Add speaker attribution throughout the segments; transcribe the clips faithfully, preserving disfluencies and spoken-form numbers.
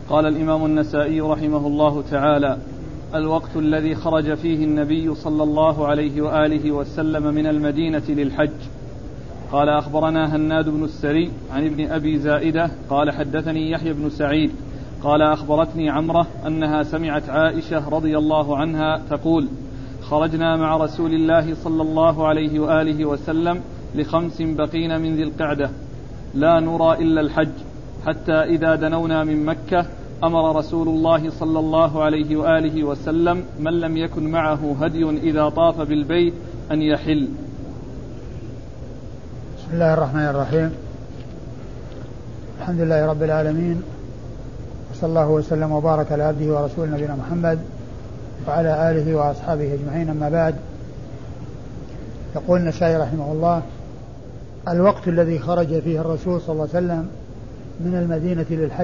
Speaker 1: قال الإمام النسائي رحمه الله تعالى: الوقت الذي خرج فيه النبي صلى الله عليه وآله وسلم من المدينة للحج. قال: أخبرنا هناد بن السري عن ابن أبي زائدة قال: حدثني يحيى بن سعيد قال: أخبرتني عمرة أنها سمعت عائشة رضي الله عنها تقول: خرجنا مع رسول الله صلى الله عليه وآله وسلم لخمس بقين من ذي القعدة لا نرى إلا الحج، حتى إذا دنونا من مكة أمر رسول الله صلى الله عليه وآله وسلم من لم يكن معه هدي إذا طاف بالبيت أن يحل.
Speaker 2: بسم الله الرحمن الرحيم. الحمد لله رب العالمين، وصلى الله وسلم وبارك على عبده ورسوله نبينا محمد وعلى آله وأصحابه أجمعين، أما بعد. يقول النسائي رحمه الله: الوقت الذي خرج فيه الرسول صلى الله عليه وسلم من المدينة للحج.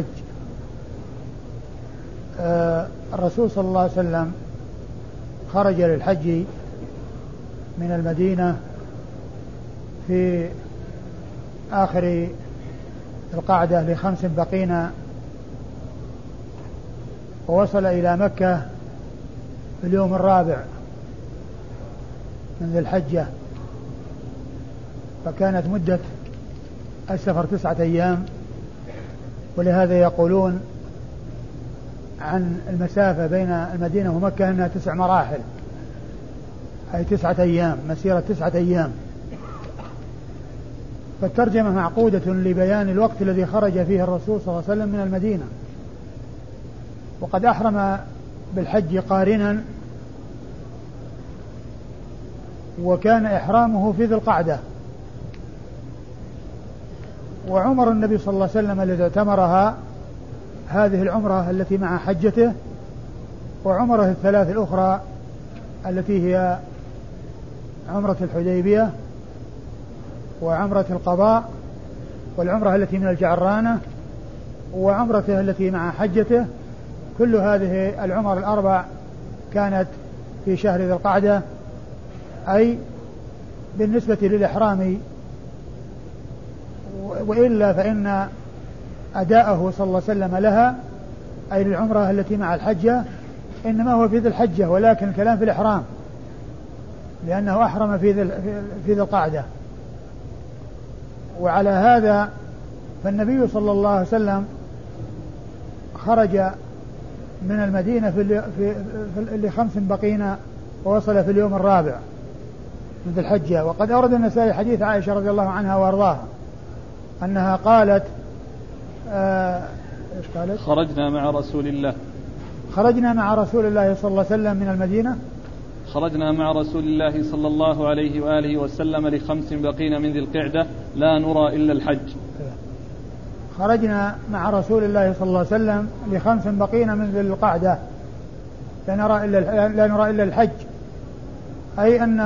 Speaker 2: آه الرسول صلى الله عليه وسلم خرج للحج من المدينة في آخر القعدة لخمس بقين، ووصل إلى مكة في اليوم الرابع من ذي الحجة، فكانت مدة السفر تسعة أيام. ولهذا يقولون عن المسافة بين المدينة ومكة أنها تسع مراحل، أي تسعة أيام، مسيرة تسعة أيام. فالترجمة معقودة لبيان الوقت الذي خرج فيه الرسول صلى الله عليه وسلم من المدينة، وقد أحرم بالحج قارنا، وكان إحرامه في ذي القعدة. وعمر النبي صلى الله عليه وسلم الذي اعتمرها هذه العمرة التي مع حجته، وعمره الثلاث الأخرى التي هي عمرة الحديبية وعمرة القضاء والعمرة التي من الجعرانة وعمرته التي مع حجته. كل هذه العمر الأربع كانت في شهر ذي القعدة، أي بالنسبة للإحرام، وإلا فإن أداءه صلى الله عليه وسلم لها، أي للعمرة التي مع الحجة، إنما هو في ذي الحجة، ولكن الكلام في الإحرام، لأنه أحرم في ذي في ذي القعدة. وعلى هذا فالنبي صلى الله عليه وسلم خرج من المدينة في في لخمس بقين، ووصل في اليوم الرابع من ذي الحجة. وقد أورد النسائي حديث عائشة رضي الله عنها وأرضاها أنها قالت آه إيش قالت؟
Speaker 1: خرجنا مع رسول الله
Speaker 2: خرجنا مع رسول الله صلى الله عليه وسلم من المدينة
Speaker 1: خرجنا مع رسول الله صلى الله عليه وآله وسلم لخمس بقين من ذي القعدة لا نرى إلا الحج.
Speaker 2: خرجنا مع رسول الله صلى الله عليه وسلم لخمس بقين من ذي القعدة لا نرى إلا لا نرى إلا الحج، أي أن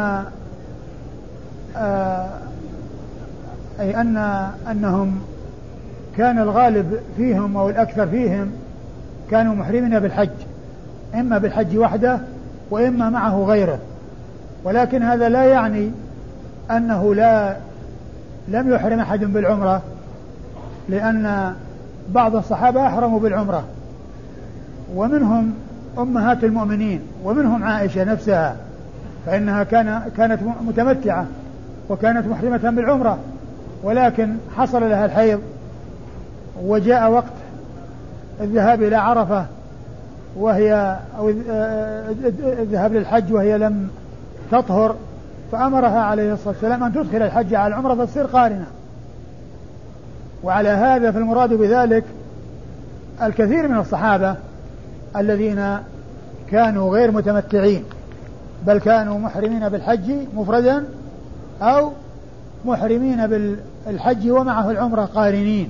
Speaker 2: آه أي أن أنهم كان الغالب فيهم أو الأكثر فيهم كانوا محرمين بالحج، إما بالحج وحده وإما معه غيره. ولكن هذا لا يعني أنه لا لم يحرم أحد بالعمرة، لأن بعض الصحابة أحرموا بالعمرة، ومنهم أمهات المؤمنين، ومنهم عائشة نفسها، فإنها كان كانت متمتعة وكانت محرمة بالعمرة، ولكن حصل لها الحيض وجاء وقت الذهاب إلى عرفة وهي أو الذهاب للحج وهي لم تطهر، فأمرها عليه الصلاة والسلام أن تدخل الحج على العمرة فتصير قارنة. وعلى هذا فالمراد بذلك الكثير من الصحابة الذين كانوا غير متمتعين، بل كانوا محرمين بالحج مفردا أو محرمين بالحج ومعه العمرة قارنين.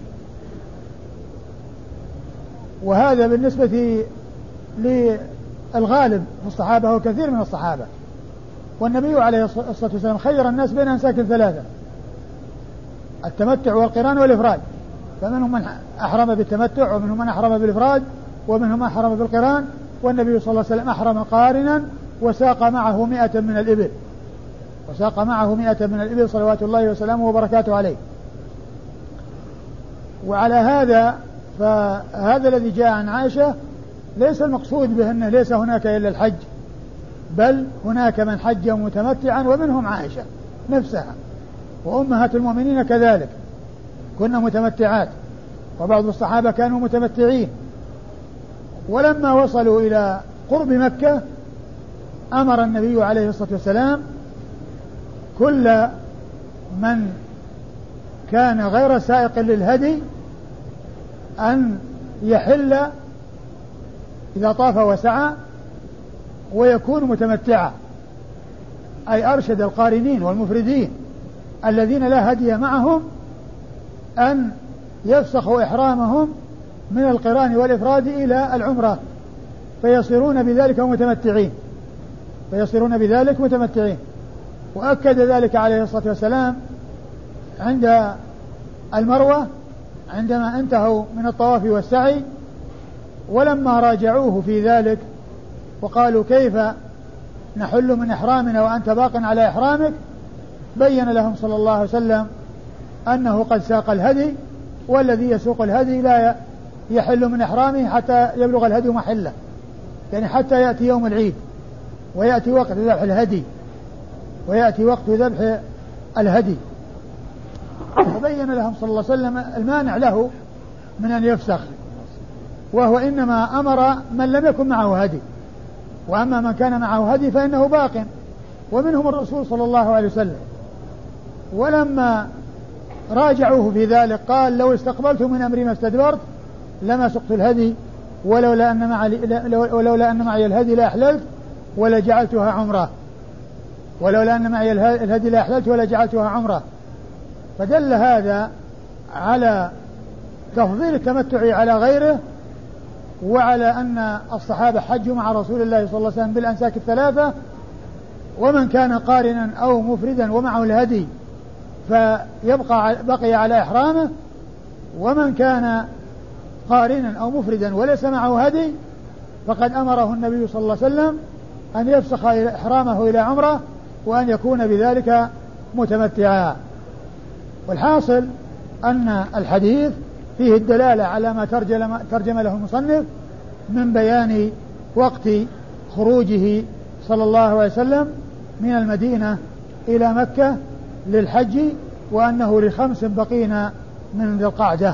Speaker 2: وهذا بالنسبة للغالب في الصحابة وكثير من الصحابة. والنبي عليه الصلاة والسلام خير الناس بين أمساك ثلاثة: التمتع والقران والإفراد، فمنهم من أحرم بالتمتع ومنهم من أحرم بالإفراد ومنهم من أحرم بالقران. والنبي صلى الله عليه وسلم أحرم قارنا وساق معه مئة من الإبل وساق معه مئة من الإبل صلوات الله وسلامه وبركاته عليه. وعلى هذا فهذا الذي جاء عن عائشة ليس المقصود به أنه ليس هناك إلا الحج، بل هناك من حج متمتعا ومنهم عائشة نفسها، وأمهات المؤمنين كذلك كنا متمتعات، وبعض الصحابة كانوا متمتعين. ولما وصلوا إلى قرب مكة أمر النبي عليه الصلاة والسلام كل من كان غير سائق للهدي أن يحل إذا طاف وسعى ويكون متمتعا، أي أرشد القارنين والمفردين الذين لا هدي معهم أن يفسخوا إحرامهم من القران والإفراد إلى العمرة فيصيرون بذلك متمتعين فيصيرون بذلك متمتعين. وأكد ذلك عليه الصلاة والسلام عند المروة عندما انتهوا من الطواف والسعي، ولما راجعوه في ذلك وقالوا كيف نحل من إحرامنا وأنت باق على إحرامك، بين لهم صلى الله عليه وسلم أنه قد ساق الهدي، والذي يسوق الهدي لا يحل من إحرامه حتى يبلغ الهدي محله، يعني حتى يأتي يوم العيد ويأتي وقت ذبح الهدي ويأتي وقت ذبح الهدي. فبين لهم صلى الله عليه وسلم المانع له من أن يفسخ، وهو إنما أمر من لم يكن معه هدي، وأما من كان معه هدي فإنه باق، ومنهم الرسول صلى الله عليه وسلم. ولما راجعوه في ذلك قال لو استقبلت من أمري ما استدبرت لما سقت الهدي ولولا أن معي, ولولا أن معي الهدي لأحللت ولا جعلتها عمرة ولولا أن معي الهدي لأحللت ولا جعلتها عمرة. فدل هذا على تفضيل التمتع على غيره، وعلى أن الصحابة حجوا مع رسول الله صلى الله عليه وسلم بالأنساك الثلاثة، ومن كان قارنا أو مفردا ومعه الهدي فيبقى بقي على إحرامه، ومن كان قارنا أو مفردا وليس معه هدي فقد أمره النبي صلى الله عليه وسلم أن يفسخ إحرامه إلى عمره وأن يكون بذلك متمتعا. والحاصل أن الحديث فيه الدلالة على ما ترجم, ترجم له المصنف من بيان وقت خروجه صلى الله عليه وسلم من المدينة إلى مكة للحج، وأنه لخمس بقين من ذي القعدة.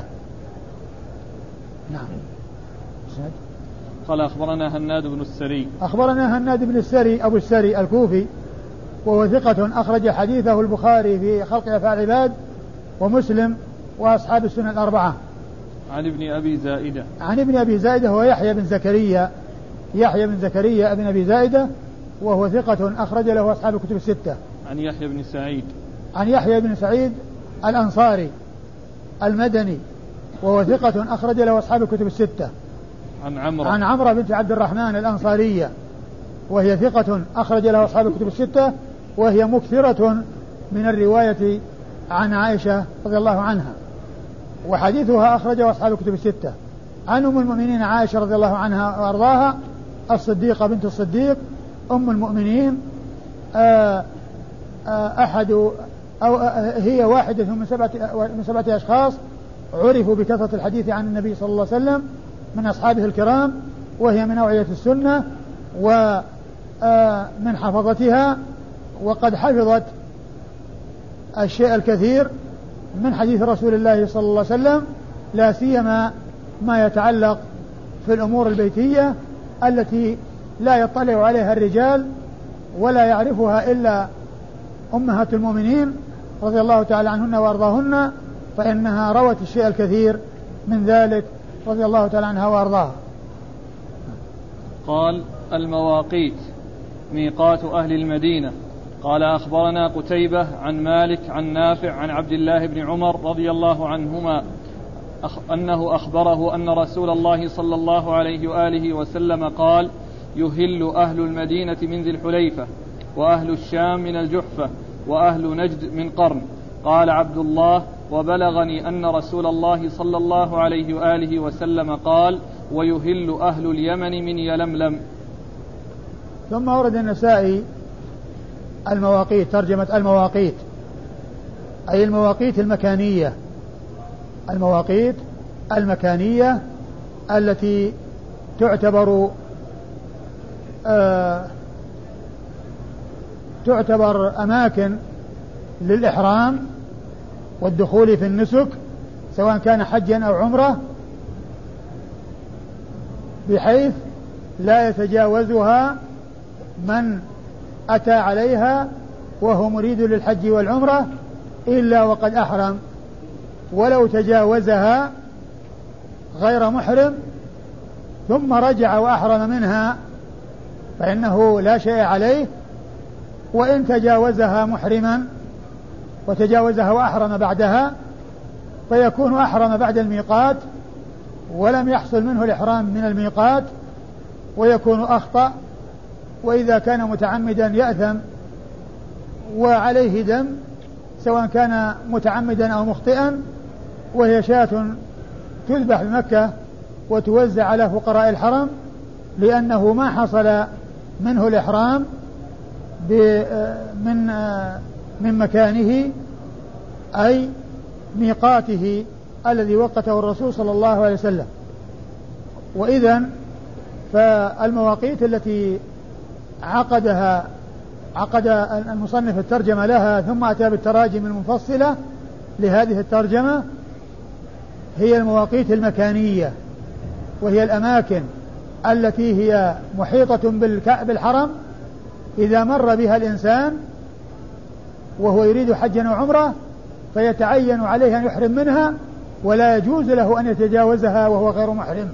Speaker 2: نعم.
Speaker 1: قال أخبرنا هناد بن السري
Speaker 2: أخبرنا هناد بن السري أبو السري الكوفي، وهو ثقة أخرج حديثه البخاري في خلق أفعال العباد ومسلم وأصحاب السنن الأربعة.
Speaker 1: عن ابن أبي زائدة
Speaker 2: عن ابن أبي زائدة هو يحيى بن زكريا يحيى بن زكريا ابن أبي زائدة، وهو ثقة أخرج له أصحاب الكتب الستة.
Speaker 1: عن يحيى بن سعيد
Speaker 2: عن يحيى بن سعيد الأنصاري المدني، وهو ثقة أخرج له أصحاب الكتب الستة.
Speaker 1: عن عمرو
Speaker 2: عن عمرو بنت عبد الرحمن الأنصارية، وهي ثقة أخرج له أصحاب الكتب الستة، وهي مكثرة من الرواية عن عائشة رضي الله عنها، وحديثها أخرجه أصحاب الكتب الستة. عن أم المؤمنين عائشة رضي الله عنها وأرضاها الصديقة بنت الصديق أم المؤمنين، أحد أو هي واحدة من سبعة, من سبعة أشخاص عرفوا بكثرة الحديث عن النبي صلى الله عليه وسلم من أصحابه الكرام، وهي من أوعية السنة ومن حفظتها، وقد حفظت الشيء الكثير من حديث رسول الله صلى الله عليه وسلم، لا سيما ما يتعلق في الأمور البيتية التي لا يطلع عليها الرجال ولا يعرفها إلا أمهات المؤمنين رضي الله تعالى عنهن وأرضاهن، فإنها روت الشيء الكثير من ذلك رضي الله تعالى عنها وأرضاها.
Speaker 1: قال المواقيت ميقات أهل المدينة. قال أخبرنا قتيبة عن مالك عن نافع عن عبد الله بن عمر رضي الله عنهما أنه أخبره أن رسول الله صلى الله عليه وآله وسلم قال يهل أهل المدينة من ذي الحليفة، وأهل الشام من الجحفة، وأهل نجد من قرن. قال عبد الله وبلغني أن رسول الله صلى الله عليه وآله وسلم قال ويهل أهل اليمن من يلملم.
Speaker 2: ثم ورد النسائي المواقيت، ترجمة المواقيت أي المواقيت المكانية، المواقيت المكانية التي تعتبر آه تعتبر أماكن للإحرام والدخول في النسك سواء كان حجا أو عمرة، بحيث لا يتجاوزها من أتى عليها وهو مريد للحج والعمرة إلا وقد أحرم، ولو تجاوزها غير محرم ثم رجع وأحرم منها فإنه لا شيء عليه، وإن تجاوزها محرما وتجاوزها وأحرم بعدها فيكون أحرم بعد الميقات ولم يحصل منه الإحرام من الميقات ويكون أخطأ، وإذا كان متعمدا يأثم وعليه دم سواء كان متعمدا أو مخطئا، وهي شاة تذبح بمكة وتوزع على فقراء الحرم لأنه ما حصل منه الإحرام من من مكانه أي ميقاته الذي وقته الرسول صلى الله عليه وسلم. وإذن فالمواقيت التي عقدها عقد المصنف الترجمة لها ثم أتى بالتراجم المفصلة لهذه الترجمة هي المواقيت المكانية، وهي الأماكن التي هي محيطة بالحرم إذا مر بها الإنسان وهو يريد حجا وعمرة فيتعين عليه أن يحرم منها ولا يجوز له أن يتجاوزها وهو غير محرم.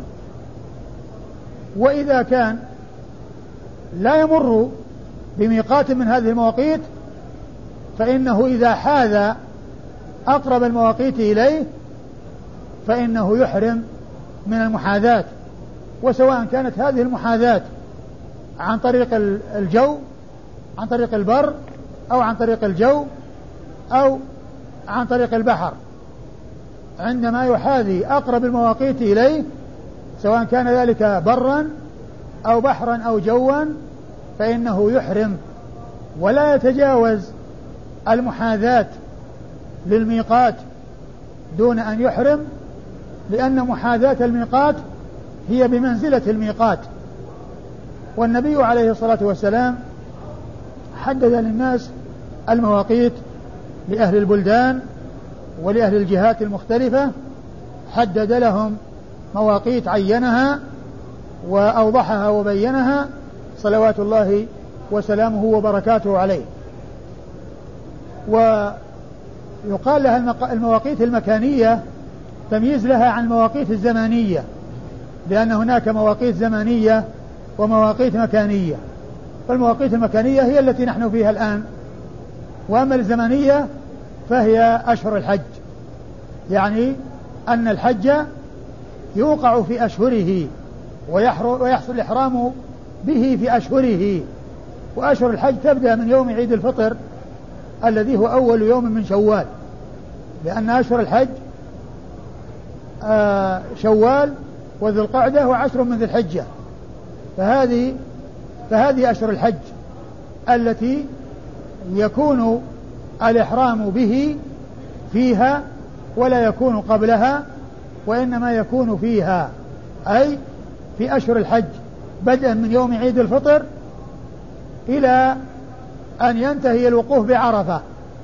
Speaker 2: وإذا كان لا يمر بميقات من هذه المواقيت فإنه إذا حاذ أقرب المواقيت إليه فإنه يحرم من المحاذاة، وسواء كانت هذه المحاذاة عن طريق الجو عن طريق البر أو عن طريق الجو أو عن طريق البحر، عندما يحاذي أقرب المواقيت إليه سواء كان ذلك برا أو بحرا أو جوا فإنه يحرم ولا يتجاوز المحاذاة للميقات دون أن يحرم، لأن محاذاة الميقات هي بمنزلة الميقات. والنبي عليه الصلاة والسلام حدد للناس المواقيت لأهل البلدان ولأهل الجهات المختلفة، حدد لهم مواقيت عينها وأوضحها وبينها صلوات الله وسلامه وبركاته عليه. ويقال لها المواقيت المكانية تمييز لها عن المواقيت الزمانية، لأن هناك مواقيت زمانية ومواقيت مكانية، فالمواقيت المكانية هي التي نحن فيها الآن، وأما الزمنية فهي أشهر الحج، يعني أن الحج يوقع في أشهره ويحصل الإحرام به في أشهره، وأشهر الحج تبدأ من يوم عيد الفطر الذي هو أول يوم من شوال، لأن أشهر الحج شوال وذي القعدة وعشر من ذي الحجة، فهذه فهذه أشهر الحج التي يكون الإحرام به فيها ولا يكون قبلها، وإنما يكون فيها، أي في أشهر الحج بدءا من يوم عيد الفطر إلى أن ينتهي الوقوف بعرفة،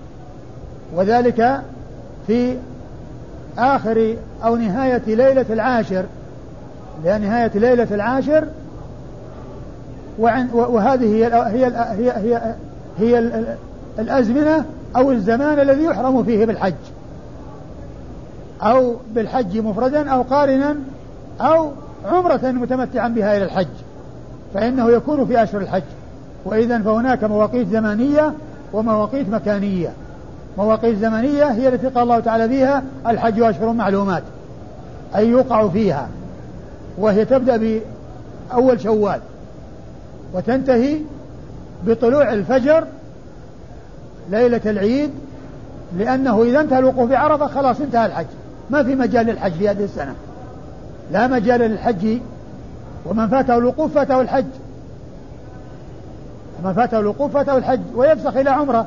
Speaker 2: وذلك في آخر أو نهاية ليلة العاشر، لأن نهاية ليلة العاشر وهذه هي هي هي هي, هي الأزمنة أو الزمان الذي يحرم فيه بالحج أو بالحج مفردا أو قارنا أو عمرة متمتعا بها إلى الحج، فإنه يكون في أشهر الحج. وإذن فهناك مواقيت زمانية ومواقيت مكانية. مواقيت زمانية هي التي قال الله تعالى فيها الحج أشهر معلومات، أي يوقع فيها، وهي تبدأ بأول شوال وتنتهي بطلوع الفجر ليلة العيد، لأنه إذا انتهى الوقوف بعرفة خلاص انتهى الحج، ما في مجال للحج في هذه السنة، لا مجال للحج، ومن فاته الوقوف فاته الحج، من فاته الوقوف فاته الحج، ويفسخ إلى عمره،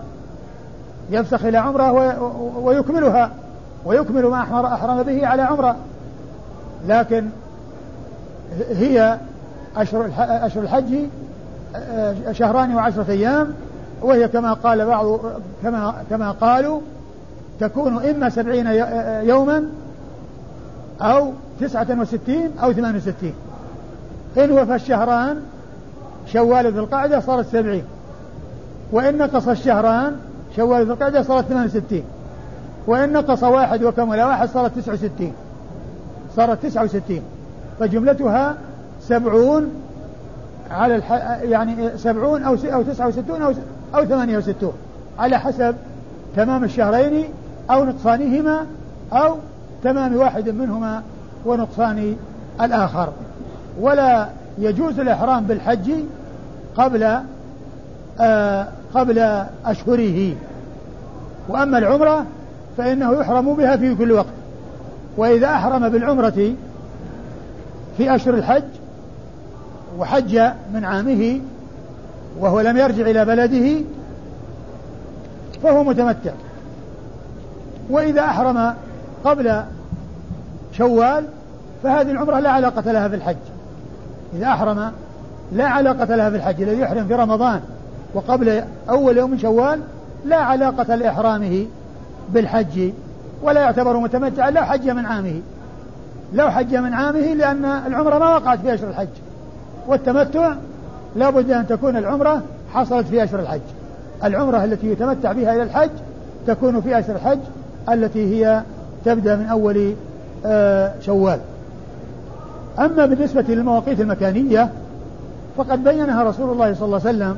Speaker 2: يفسخ إلى عمره ويكملها ويكمل ما أحرم به على عمره، لكن هي أشهر الحج شهران وعشرة أيام، وهي كما قال بعض كما كما قالوا تكون إما سبعين يوما أو تسعة وستين أو ثمان وستين. إن وفى الشهران شوال ذي القعدة صارت سبعين، وإن نقص الشهران شوال ذي القعدة صارت ثمان وستين، وإن نقص واحد وكمل واحد صارت تسعة وستين صارت تسعة وستين. فجملتها سبعون على الح... يعني سبعون أو أو تسعة وستون أو أو ثمانية وستون على حسب تمام الشهرين أو نقصانهما أو تمام واحد منهما ونقصان الآخر. ولا يجوز الإحرام بالحج قبل آه قبل أشهره. وأما العمرة فإنه يحرم بها في كل وقت. وإذا أحرم بالعمرة في أشهر الحج وحج من عامه وهو لم يرجع إلى بلده فهو متمتع. وإذا أحرم قبل شوال فهذه العمرة لا علاقة لها بالحج. إذا أحرم لا علاقة لها بالحج، الذي يحرم في رمضان وقبل أول يوم من شوال لا علاقة لإحرامه بالحج، ولا يعتبر متمتعا لو حج من عامه لو حج من عامه لأن العمرة ما وقعت في أشهر الحج، والتمتع لا بد أن تكون العمرة حصلت في أشهر الحج. العمرة التي يتمتع بها إلى الحج تكون في أشهر الحج التي هي تبدأ من أول آه شوال. أما بالنسبة للمواقيت المكانية فقد بينها رسول الله صلى الله عليه وسلم،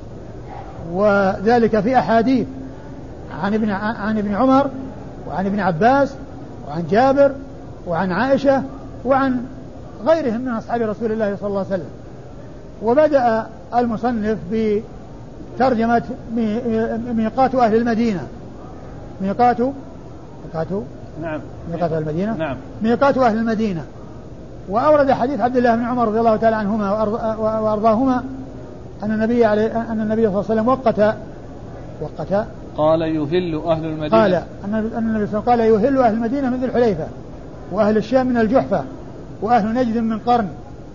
Speaker 2: وذلك في أحاديث عن ابن عن ابن عمر وعن ابن عباس وعن جابر وعن عائشة وعن غيرهم من أصحاب رسول الله صلى الله عليه وسلم. وبدأ المصنف بترجمة ميقات أهل المدينة. ميقات ميقات
Speaker 1: نعم
Speaker 2: ميقات أهل المدينة
Speaker 1: نعم
Speaker 2: ميقات أهل المدينة. وأورد حديث عبد الله بن عمر رضي الله تعالى عنهما وأرضاهما أن النبي عليه أن النبي صلى الله عليه وسلم وقت وقت
Speaker 1: قال يهل أهل المدينة
Speaker 2: قال أن النبي صلى الله عليه وسلم قال يهل أهل المدينة من ذي الحليفة، وأهل الشام من الجحفة، وأهل نجد من قرن.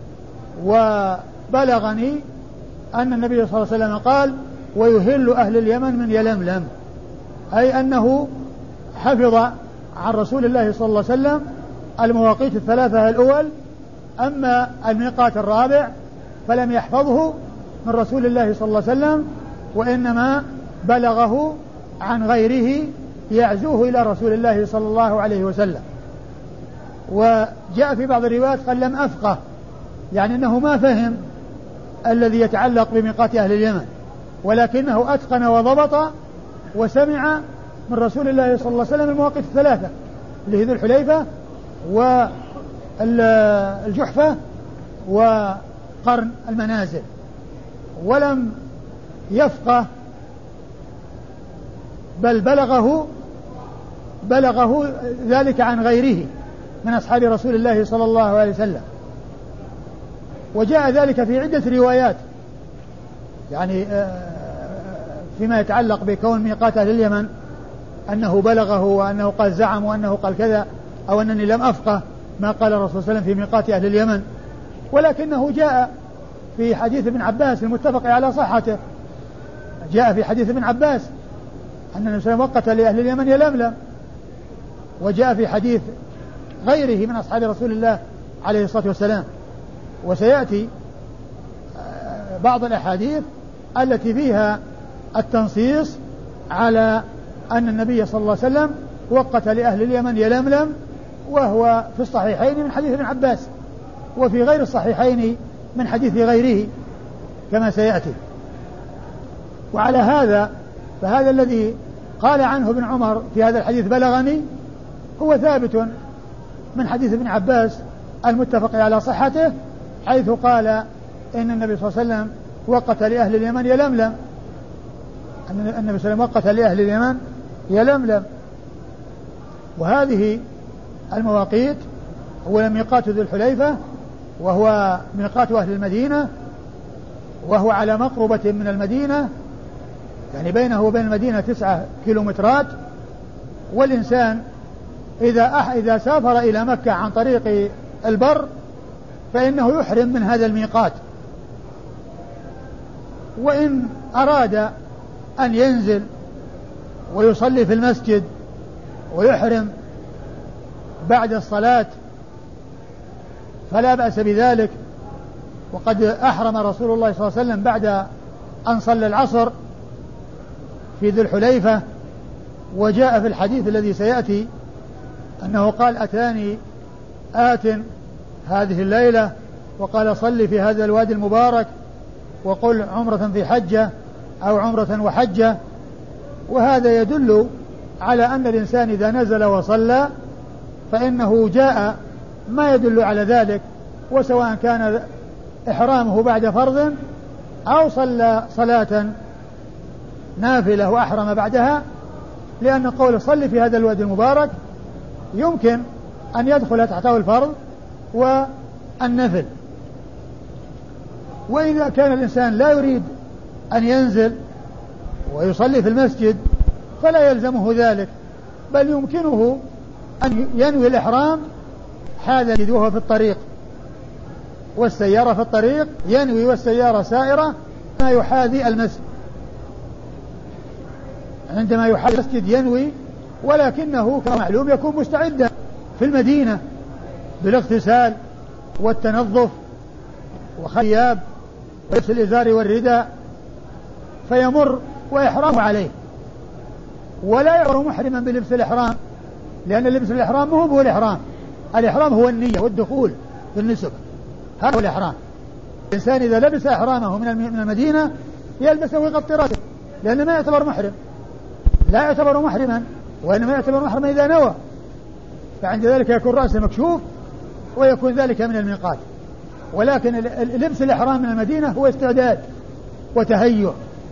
Speaker 2: وبلغني أن النبي صلى الله عليه وسلم قال ويهل أهل اليمن من يلملم، أي أنه حفظ عن رسول الله صلى الله عليه وسلم المواقيت الثلاثة الأول. أما الميقات الرابع فلم يحفظه من رسول الله صلى الله عليه وسلم، وإنما بلغه عن غيره يعزوه إلى رسول الله صلى الله عليه وسلم. وجاء في بعض الروايات قال لم أفقه، يعني أنه ما فهم الذي يتعلق بميقات أهل اليمن، ولكنه أتقن وضبط وسمع من رسول الله صلى الله عليه وسلم المواقيت الثلاثة اللي هي ذو الحليفة والجحفة وقرن المنازل، ولم يفقه بل بلغه بلغه ذلك عن غيره من أصحاب رسول الله صلى الله عليه وسلم. وجاء ذلك في عدة روايات، يعني فيما يتعلق بكون ميقات أهل اليمن أنه بلغه وأنه قال زعم وأنه قال كذا، أو أنني لم أفقه ما قال الرسول صلى الله عليه وسلم في ميقات أهل اليمن. ولكنه جاء في حديث ابن عباس المتفق على صحته، جاء في حديث ابن عباس أن النبي صلى الله عليه وسلم وقت لأهل اليمن يلملم. وجاء في حديث غيره من أصحاب رسول الله عليه الصلاة والسلام. وسيأتي بعض الأحاديث التي فيها التنصيص على أن النبي صلى الله عليه وسلم وقت لأهل اليمن يلملم، وهو في الصحيحين من حديث ابن عباس، وفي غير الصحيحين من حديث غيره كما سيأتي. وعلى هذا فهذا الذي قال عنه ابن عمر في هذا الحديث بلغني هو ثابت من حديث ابن عباس المتفق على صحته، حيث قال إن النبي صلى الله عليه وسلم وقت لأهل اليمن يلملم، أن النبي صلى الله عليه وسلم وقت لأهل اليمن يلملم. وهذه المواقيت هو ميقات ذو الحليفة، وهو ميقات أهل المدينة، وهو على مقربة من المدينة، يعني بينه وبين المدينة تسعة كيلومترات. والإنسان إذا أح إذا سافر إلى مكة عن طريق البر فإنه يحرم من هذا الميقات. وإن أراد أن ينزل ويصلي في المسجد ويحرم بعد الصلاة فلا بأس بذلك، وقد أحرم رسول الله صلى الله عليه وسلم بعد أن صلى العصر في ذي الحليفة، وجاء في الحديث الذي سيأتي أنه قال أتاني آت هذه الليلة وقال صلي في هذا الوادي المبارك وقل عمرة في حجة أو عمرة وحجة. وهذا يدل على أن الإنسان إذا نزل وصلى فإنه جاء ما يدل على ذلك، وسواء كان إحرامه بعد فرض أو صلى صلاة نافلة وأحرم بعدها، لأن قول صلي في هذا الوادي المبارك يمكن أن يدخل تحته الفرض والنفل. وإذا كان الإنسان لا يريد أن ينزل ويصلي في المسجد فلا يلزمه ذلك، بل يمكنه أن ينوي الإحرام حالا وهو في الطريق، والسيارة في الطريق ينوي والسيارة سائرة ما يحاذي المسجد، عندما يحاذي المسجد ينوي، ولكنه كما معلوم يكون مستعدا في المدينة بالاغتسال والتنظف وخياب ولبس الإزار والرداء، فيمر وإحرام عليه، ولا يعتبر محرما بلبس الإحرام، لأن لبس الإحرام مو هو الإحرام، الإحرام هو النية والدخول في النسك، هذا هو الإحرام. الإنسان إذا لبس إحرامه من المدينة يلبسه ويغطي رأسه، لأنه ما يعتبر محرم، لا يعتبر محرما، وإنما يعتبر محرما إذا نوى، فعند ذلك يكون رأسه مكشوف ويكون ذلك من الميقات. ولكن لبس الإحرام من المدينة هو استعداد وتهيؤ.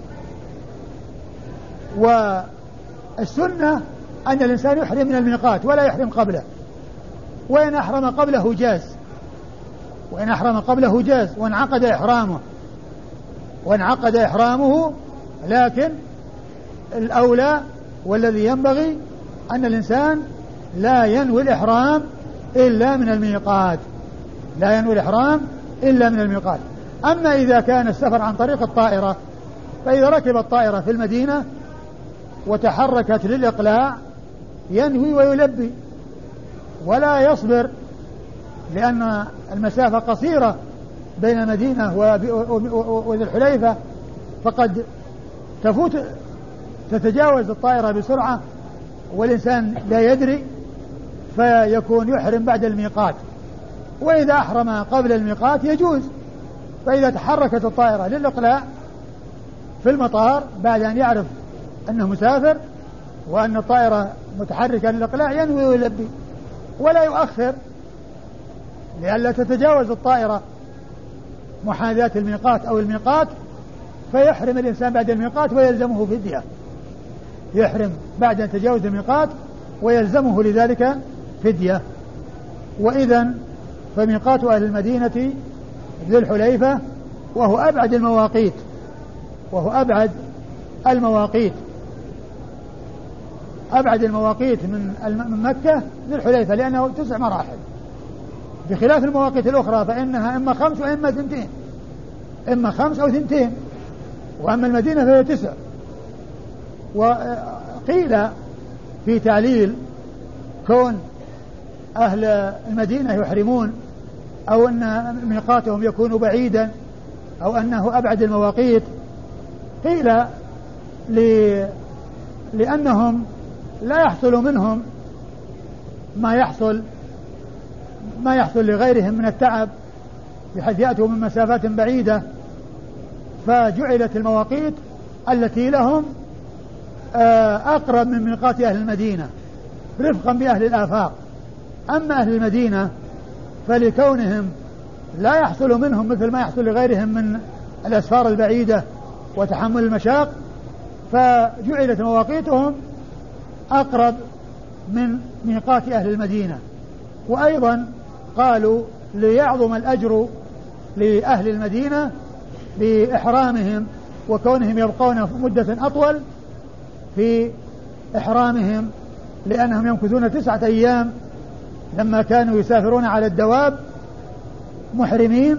Speaker 2: والسنة أن الإنسان يحرم من الميقات ولا يحرم قبله، وإن أحرم قبله جاز، وإن أحرم قبله جاز وانعقد إحرامه وانعقد إحرامه لكن الأولى والذي ينبغي أن الإنسان لا ينوي الإحرام إلا من الميقات، لا ينوي الإحرام إلا من الميقات. أما إذا كان السفر عن طريق الطائرة، فإذا ركب الطائرة في المدينة وتحركت للإقلاع ينوي ويلبي ولا يصبر، لأن المسافة قصيرة بين المدينة وذي الحليفة، فقد تفوت تتجاوز الطائرة بسرعة والإنسان لا يدري فيكون يحرم بعد الميقات. وإذا أحرم قبل الميقات يجوز، فإذا تحركت الطائرة للإقلاع في المطار بعد أن يعرف أنه مسافر وأن الطائرة متحركة للإقلاع ينوي ويلبي ولا يؤخر لئلا تتجاوز الطائرة محاذاة الميقات أو الميقات فيحرم الإنسان بعد الميقات ويلزمه فدية، يحرم بعد أن تجاوز الميقات ويلزمه لذلك فدية. وإذا فميقات أهل المدينة ذي الحليفة، وهو أبعد المواقيت وهو أبعد المواقيت أبعد المواقيت من مكة ذي الحليفة، لأنه تسع مراحل، بخلاف المواقيت الأخرى فإنها إما خمس وإما ثنتين، إما خمس أو ثنتين، وأما المدينة فهي تسع. وقيل في تعليل كون أهل المدينة يحرمون أو أن ميقاتهم يكون بعيدا أو أنه أبعد المواقيت، قيل ل... لأنهم لا يحصل منهم ما يحصل ما يحصل لغيرهم من التعب بحيث يأتوا من مسافات بعيدة، فجعلت المواقيت التي لهم أقرب من ميقات أهل المدينة رفقا بأهل الآفاق. أما أهل المدينة فلكونهم لا يحصل منهم مثل ما يحصل لغيرهم من الأسفار البعيدة وتحمل المشاق، فجعلت مواقيتهم أقرب من ميقات أهل المدينة. وأيضا قالوا ليعظم الأجر لأهل المدينة بإحرامهم وكونهم يبقون مدة أطول في إحرامهم، لأنهم يمكثون تسعة أيام لما كانوا يسافرون على الدواب محرمين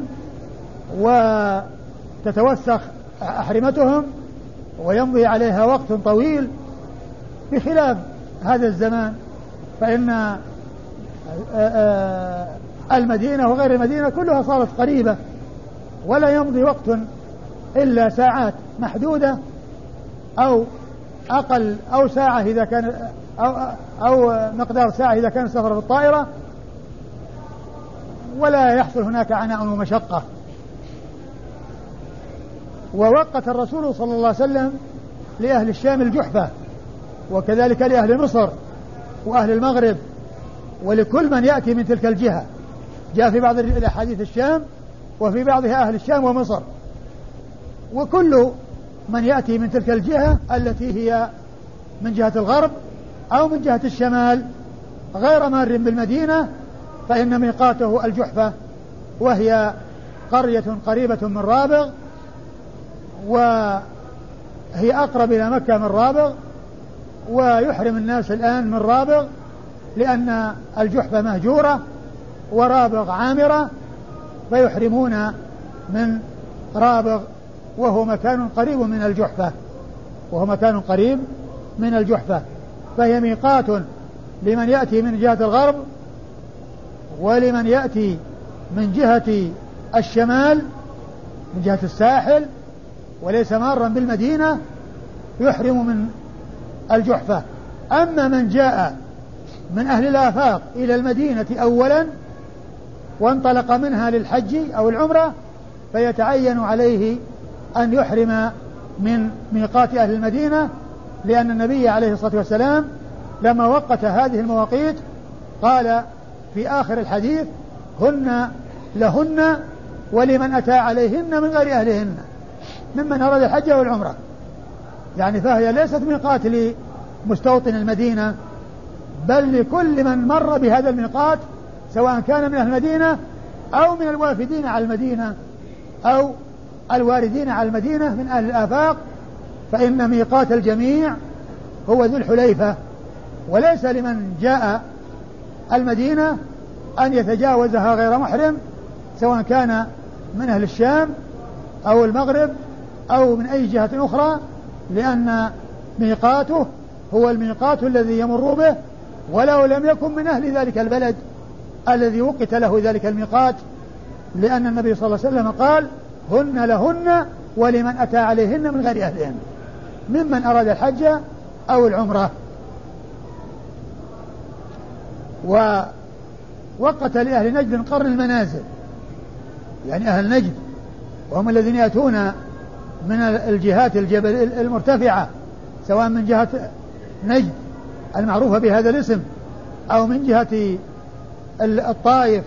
Speaker 2: وتتوسخ أحرمتهم ويمضي عليها وقت طويل، بخلاف هذا الزمان فإن المدينة وغير المدينة كلها صارت قريبة، ولا يمضي وقت إلا ساعات محدودة أو أقل أو ساعة إذا كان أو, أو مقدار ساعة إذا كان السفر بالطائرة، ولا يحصل هناك عناء ومشقة. ووقت الرسول صلى الله عليه وسلم لأهل الشام الجحفة، وكذلك لأهل مصر وأهل المغرب ولكل من يأتي من تلك الجهة. جاء في بعض الأحاديث الشام وفي بعضها أهل الشام ومصر، وكل من يأتي من تلك الجهة التي هي من جهة الغرب أو من جهة الشمال غير مار بالمدينة فإن ميقاته الجحفة، وهي قرية قريبة من رابغ، وهي أقرب إلى مكة من رابغ، ويحرم الناس الآن من رابغ لأن الجحفة مهجورة ورابغ عامرة، فيحرمون من رابغ وهو مكان قريب من الجحفة وهو مكان قريب من الجحفة فهي ميقات لمن يأتي من جهة الغرب ولمن يأتي من جهة الشمال من جهة الساحل وليس مارا بالمدينة يحرم من الجحفة. أما من جاء من أهل الآفاق إلى المدينة أولا وانطلق منها للحج أو العمرة فيتعين عليه أن يحرم من ميقات أهل المدينة، لأن النبي عليه الصلاة والسلام لما وقت هذه المواقيت قال في آخر الحديث هن لهن ولمن أتى عليهن من غير أهلهن ممن أراد الحج والعمرة، يعني فهي ليست ميقات لمستوطن المدينة بل لكل من مر بهذا الميقات سواء كان من أهل المدينة أو من الوافدين على المدينة أو الواردين على المدينة من أهل الآفاق، فإن ميقات الجميع هو ذو الحليفة، وليس لمن جاء المدينة أن يتجاوزها غير محرم سواء كان من أهل الشام أو المغرب أو من أي جهة أخرى، لأن ميقاته هو الميقات الذي يمر به ولو لم يكن من أهل ذلك البلد الذي وقت له ذلك الميقات، لأن النبي صلى الله عليه وسلم قال هن لهن ولمن أتى عليهن من غير أهلهن ممن أراد الحج أو العمرة. ووقت لأهل نجد قرن المنازل، يعني أهل نجد وهم الذين يأتون من الجهات الجبل المرتفعة سواء من جهة نجد المعروفة بهذا الاسم أو من جهة الطائف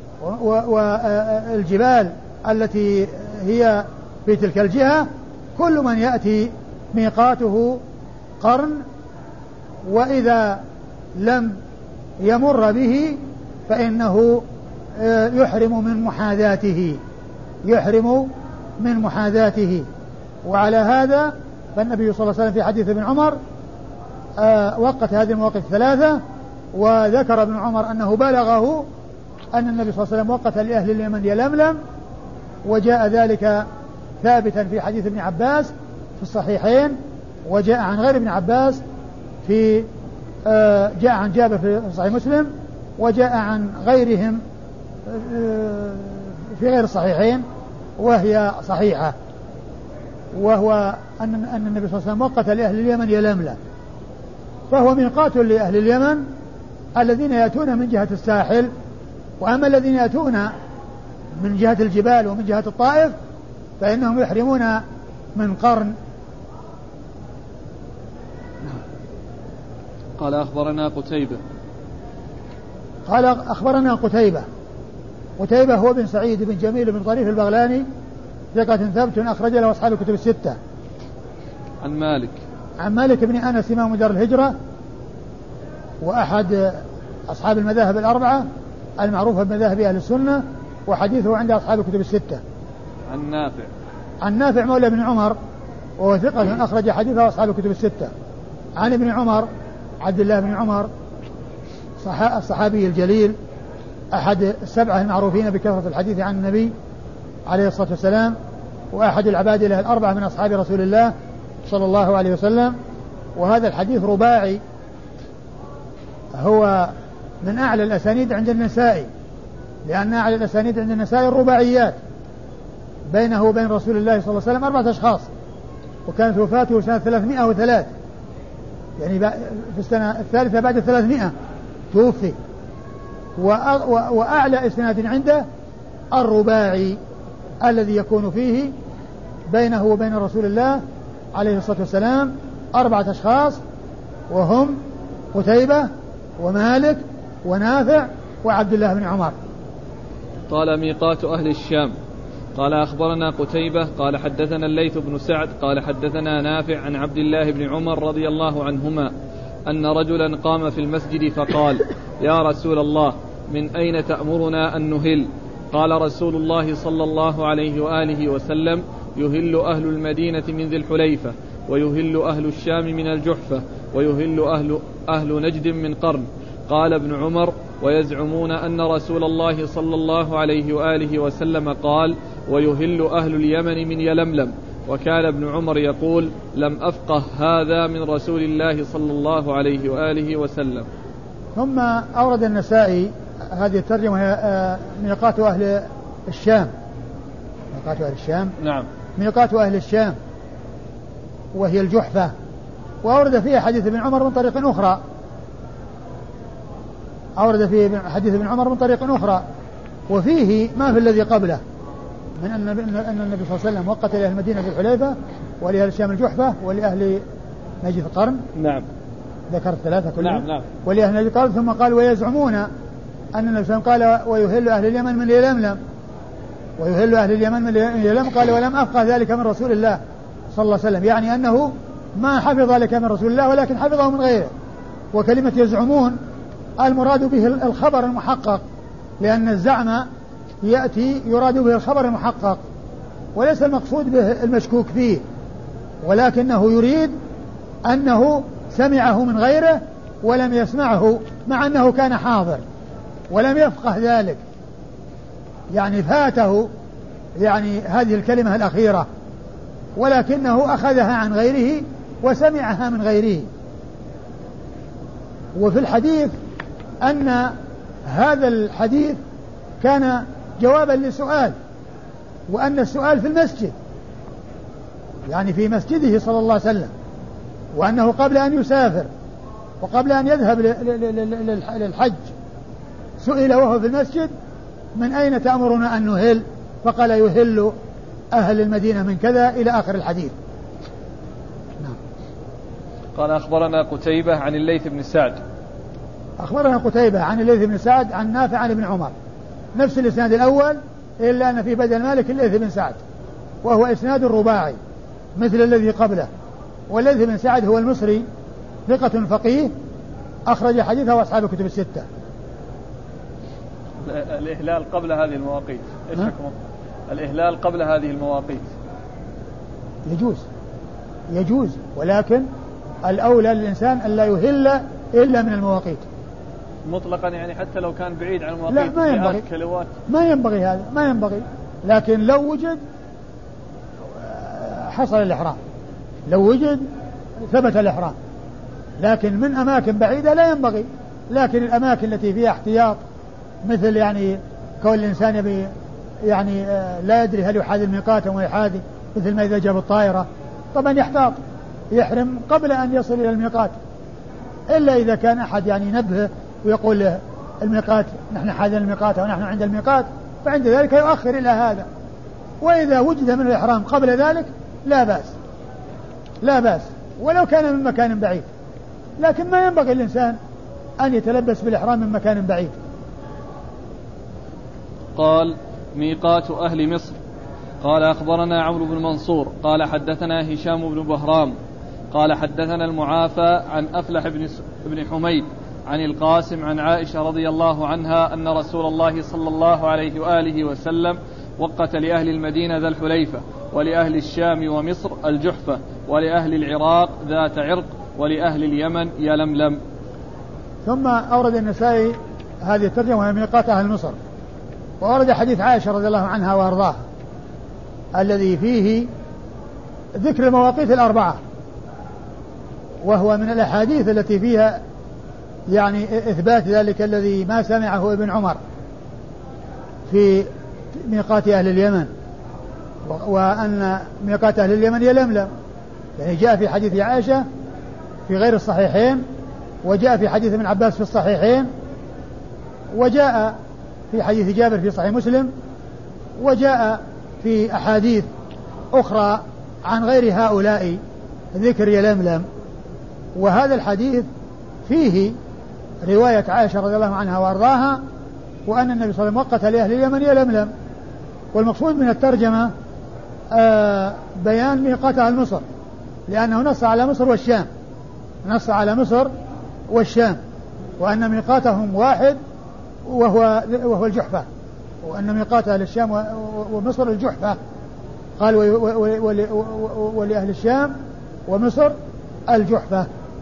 Speaker 2: والجبال التي هي في تلك الجهة، كل من يأتي ميقاته قرن، وإذا لم يمر به فإنه يحرم من محاذاته يحرم من محاذاته. وعلى هذا فالنبي صلى الله عليه وسلم في حديث ابن عمر وقت هذه المواقف الثلاثة، وذكر ابن عمر أنه بلغه أن النبي صلى الله عليه وسلم وقت لأهل اليمن يلملم، وجاء ذلك ثابتا في حديث ابن عباس في الصحيحين، وجاء عن غير ابن عباس في جاء عن جابر في صحيح مسلم، وجاء عن غيرهم في غير الصحيحين وهي صحيحة، وهو أن أن النبي صلى الله عليه وسلم وقت لأهل اليمن يلملم، فهو ميقات لأهل اليمن الذين يأتون من جهة الساحل، وأما الذين يأتون من جهة الجبال ومن جهة الطائف فإنهم يحرمون من قرن.
Speaker 1: قال أخبرنا قتيبة
Speaker 2: قال أخبرنا قتيبة قتيبة هو بن سعيد بن جميل بن طريف البغلاني ثقة ثبت أخرج له أصحاب الكتب الستة.
Speaker 1: عن مالك
Speaker 2: عن مالك بن أنس إمام دار الهجرة وأحد أصحاب المذاهب الأربعة المعروفة بمذاهب أهل السنة، وحديثه عند أصحاب الكتب الستة.
Speaker 1: عن نافع
Speaker 2: عن نافع مولى بن عمر وهو ثقة أخرج حديثه أصحاب الكتب الستة. عن ابن عمر عبد الله بن عمر الصحابي الجليل أحد السبعة المعروفين بكثرة الحديث عن النبي عليه الصلاة والسلام، وأحد العبادلة الأربعة من أصحاب رسول الله صلى الله عليه وسلم. وهذا الحديث رباعي، هو من أعلى الأسانيد عند النسائي، لأن أعلى الأسانيد عند النسائي الرباعيات، بينه وبين رسول الله صلى الله عليه وسلم أربعة أشخاص، وكانت وفاته سنة ثلاثمائة وثلاثة، يعني في السنة الثالثة بعد الثلاثمائة توفي. وأعلى إسناد عنده الرباعي الذي يكون فيه بينه وبين رسول الله عليه الصلاة والسلام أربعة أشخاص، وهم قتيبة ومالك ونافع وعبد الله بن عمر.
Speaker 1: قال ميقات أهل الشام. قال أخبرنا قتيبة قال حدثنا الليث بن سعد قال حدثنا نافع عن عبد الله بن عمر رضي الله عنهما أن رجلا قام في المسجد فقال: يا رسول الله، من أين تأمرنا أن نهل؟ قال رسول الله صلى الله عليه وآله وسلم: يهل أهل المدينة من ذي الحليفة، ويهل أهل الشام من الجحفة، ويهل أهل, أهل نجد من قرن. قال ابن عمر: ويزعمون أن رسول الله صلى الله عليه وآله وسلم قال: ويهل أهل اليمن من يلملم. وكان ابن عمر يقول: لم أفقه هذا من رسول الله صلى الله عليه وآله وسلم.
Speaker 2: ثم أورد النسائي هذه الترجمة هي ميقات أهل الشام. ميقات أهل الشام
Speaker 1: نعم
Speaker 2: ميقات أهل الشام وهي الجحفة. وأورد فيها حديث ابن عمر من طريق أخرى أورد فيه حديث ابن عمر من طريق أخرى وفيه ما في الذي قبله من أن النبي صلى الله عليه وسلم وقت لأهل المدينة في الحليفة، ولأهل الشام الجحفة، ولأهل نجد القرن.
Speaker 1: نعم
Speaker 2: ذكر الثلاثة كلهم.
Speaker 1: نعم نعم.
Speaker 2: ولأهل نجد القرن. ثم قال: ويزعمون أن النبي صلى الله عليه وسلم قال: ويهل أهل اليمن من يلملم، ويهل أهل اليمن من يلملم. قال: ولم أفقه ذلك من رسول الله صلى الله عليه وسلم، يعني أنه ما حفظ ذلك من رسول الله ولكن حفظه من غيره. وكلمة يزعمون المراد به الخبر المحقق، لأن الزعم يأتي يراد به الخبر المحقق وليس المقصود به المشكوك فيه، ولكنه يريد أنه سمعه من غيره ولم يسمعه مع أنه كان حاضر ولم يفقه ذلك، يعني فاته يعني هذه الكلمة الأخيرة، ولكنه أخذها عن غيره وسمعها من غيره. وفي الحديث أن هذا الحديث كان جوابا لسؤال، وأن السؤال في المسجد، يعني في مسجده صلى الله عليه وسلم، وأنه قبل أن يسافر وقبل أن يذهب للحج سئل وهو في المسجد: من أين تأمرنا أن نهل؟ فقال: يهل أهل المدينة من كذا إلى آخر الحديث. نعم.
Speaker 1: قال أخبرنا قتيبة عن الليث بن سعد.
Speaker 2: أخبرنا قتيبة عن الليث بن سعد عن نافع عن ابن عمر، نفس الإسناد الأول، إلا أن في بدل مالك الليث بن سعد، وهو إسناد رباعي مثل الذي قبله. والليث بن سعد هو المصري ثقة فقيه أخرج حديثه أصحاب الكتب الستة.
Speaker 1: الإهلال قبل هذه المواقيت إيش حكمه؟ الإهلال قبل هذه المواقيت
Speaker 2: يجوز يجوز ولكن الأولى للإنسان أن لا يهل إلا من المواقيت
Speaker 1: مطلقا، يعني حتى لو كان بعيد عن المواقيت.
Speaker 2: لا، ما ينبغي ما ينبغي هذا ما ينبغي لكن لو وجد حصل الإحرام، لو وجد ثبت الإحرام، لكن من أماكن بعيدة لا ينبغي. لكن الأماكن التي فيها احتياط، مثل يعني كون الإنسان يبي يعني لا يدري هل يحاذي الميقات أو ما يحاذي، مثل ما إذا جاب الطائرة طبعا يحتاط يحرم قبل أن يصل إلى الميقات، إلا إذا كان أحد يعني ينبهه ويقول له الميقات نحن حاذين الميقات أو نحن عند الميقات، فعند ذلك يؤخر إلى هذا. وإذا وجد من الإحرام قبل ذلك لا بأس لا بأس ولو كان من مكان بعيد، لكن ما ينبغي الإنسان أن يتلبس بالإحرام من مكان بعيد.
Speaker 1: قال: ميقات أهل مصر. قال أخبرنا عمرو بن منصور قال حدثنا هشام بن بهرام قال حدثنا المعافى عن أفلح بن حميد عن القاسم عن عائشة رضي الله عنها أن رسول الله صلى الله عليه وآله وسلم وقت لأهل المدينة ذا الحليفة، ولأهل الشام ومصر الجحفة، ولأهل العراق ذات عرق، ولأهل اليمن يلملم.
Speaker 2: ثم أورد النسائي هذه الترجمة وهي ميقات أهل مصر. وأورد حديث عائشة رضي الله عنها وأرضاها الذي فيه ذكر المواقيت الأربعة، وهو من الأحاديث التي فيها يعني إثبات ذلك الذي ما سمعه ابن عمر في ميقات أهل اليمن، وأن ميقات أهل اليمن يلملم، يعني جاء في حديث عائشة في غير الصحيحين، وجاء في حديث ابن عباس في الصحيحين، وجاء في حديث جابر في صحيح مسلم، وجاء في أحاديث أخرى عن غير هؤلاء ذكر يلملم. وهذا الحديث فيه رواية عائشة رضي الله عنها وأرضاها وأن النبي صلى الله عليه وسلم وقت لأهل اليمن يلملم. والمقصود من الترجمة آه بيان ميقات أهل مصر، لأنه نص على مصر والشام، نص على مصر والشام، وأن ميقاتهم واحد وهو وهو الجحفة، وأن ميقات أهل الشام ومصر الجحفة. قال ولأهل الشام ومصر الجحفة.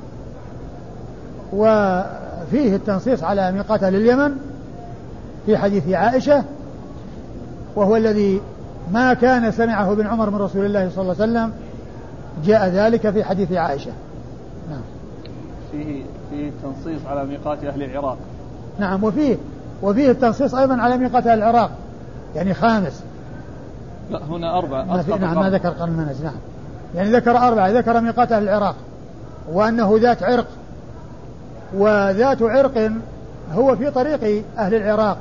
Speaker 2: وفيه التنصيص على ميقات أهل اليمن في حديث عائشة، وهو الذي ما كان سمعه ابن عمر من رسول الله صلى الله عليه وسلم، جاء ذلك في حديث عائشة. نعم.
Speaker 1: فيه فيه تنصيص على ميقات أهل العراق.
Speaker 2: نعم. وفيه وفيه التنصيص أيضا على ميقات أهل العراق، يعني خامس.
Speaker 1: لا هنا أربعة.
Speaker 2: ما نعم ما ذكر قرن المنز. نعم يعني ذكر أربعة، ذكر ميقات أهل العراق وأنه ذات عرق، وذات عرق هو في طريق أهل العراق.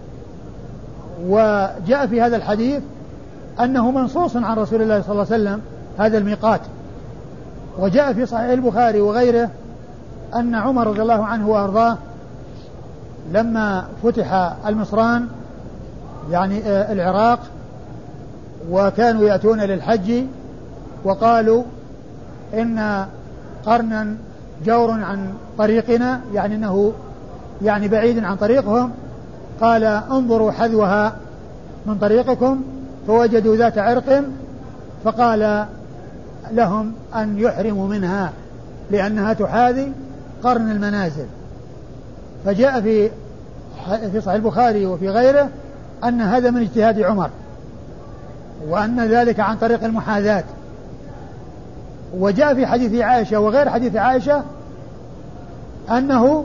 Speaker 2: وجاء في هذا الحديث أنه منصوص عن رسول الله صلى الله عليه وسلم هذا الميقات. وجاء في صحيح البخاري وغيره أن عمر رضي الله عنه وأرضاه لما فتح المصران يعني العراق وكانوا يأتون للحج وقالوا إن قرنا جور عن طريقنا، يعني أنه يعني بعيد عن طريقهم، قال انظروا حذوها من طريقكم، فوجدوا ذات عرق فقال لهم أن يحرموا منها لأنها تحاذي قرن المنازل. فجاء في في صحيح البخاري وفي غيره أن هذا من اجتهاد عمر، وأن ذلك عن طريق المحاذاة. وجاء في حديث عائشة وغير حديث عائشة أنه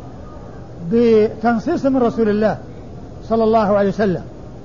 Speaker 2: بتنصيص من رسول الله صلى الله عليه وسلم.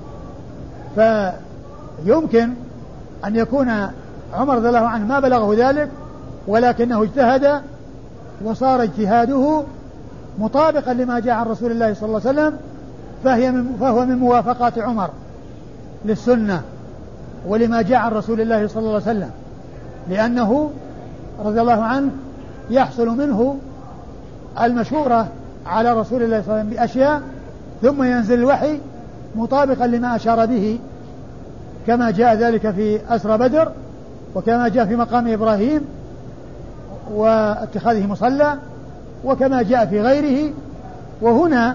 Speaker 2: فيمكن أن يكون عمر رضي الله عنه ما بلغه ذلك، ولكنه اجتهد وصار اجتهاده مطابقا لما جاء عن رسول الله صلى الله عليه وسلم، فهي من فهو من موافقات عمر للسنة ولما جاء عن رسول الله صلى الله عليه وسلم، لأنه رضي الله عنه يحصل منه المشورة على رسول الله صلى الله عليه وسلم بأشياء، ثم ينزل الوحي مطابقا لما أشار به، كما جاء ذلك في أسرى بدر، وكما جاء في مقام إبراهيم واتخاذه مصلى، وكما جاء في غيره. وهنا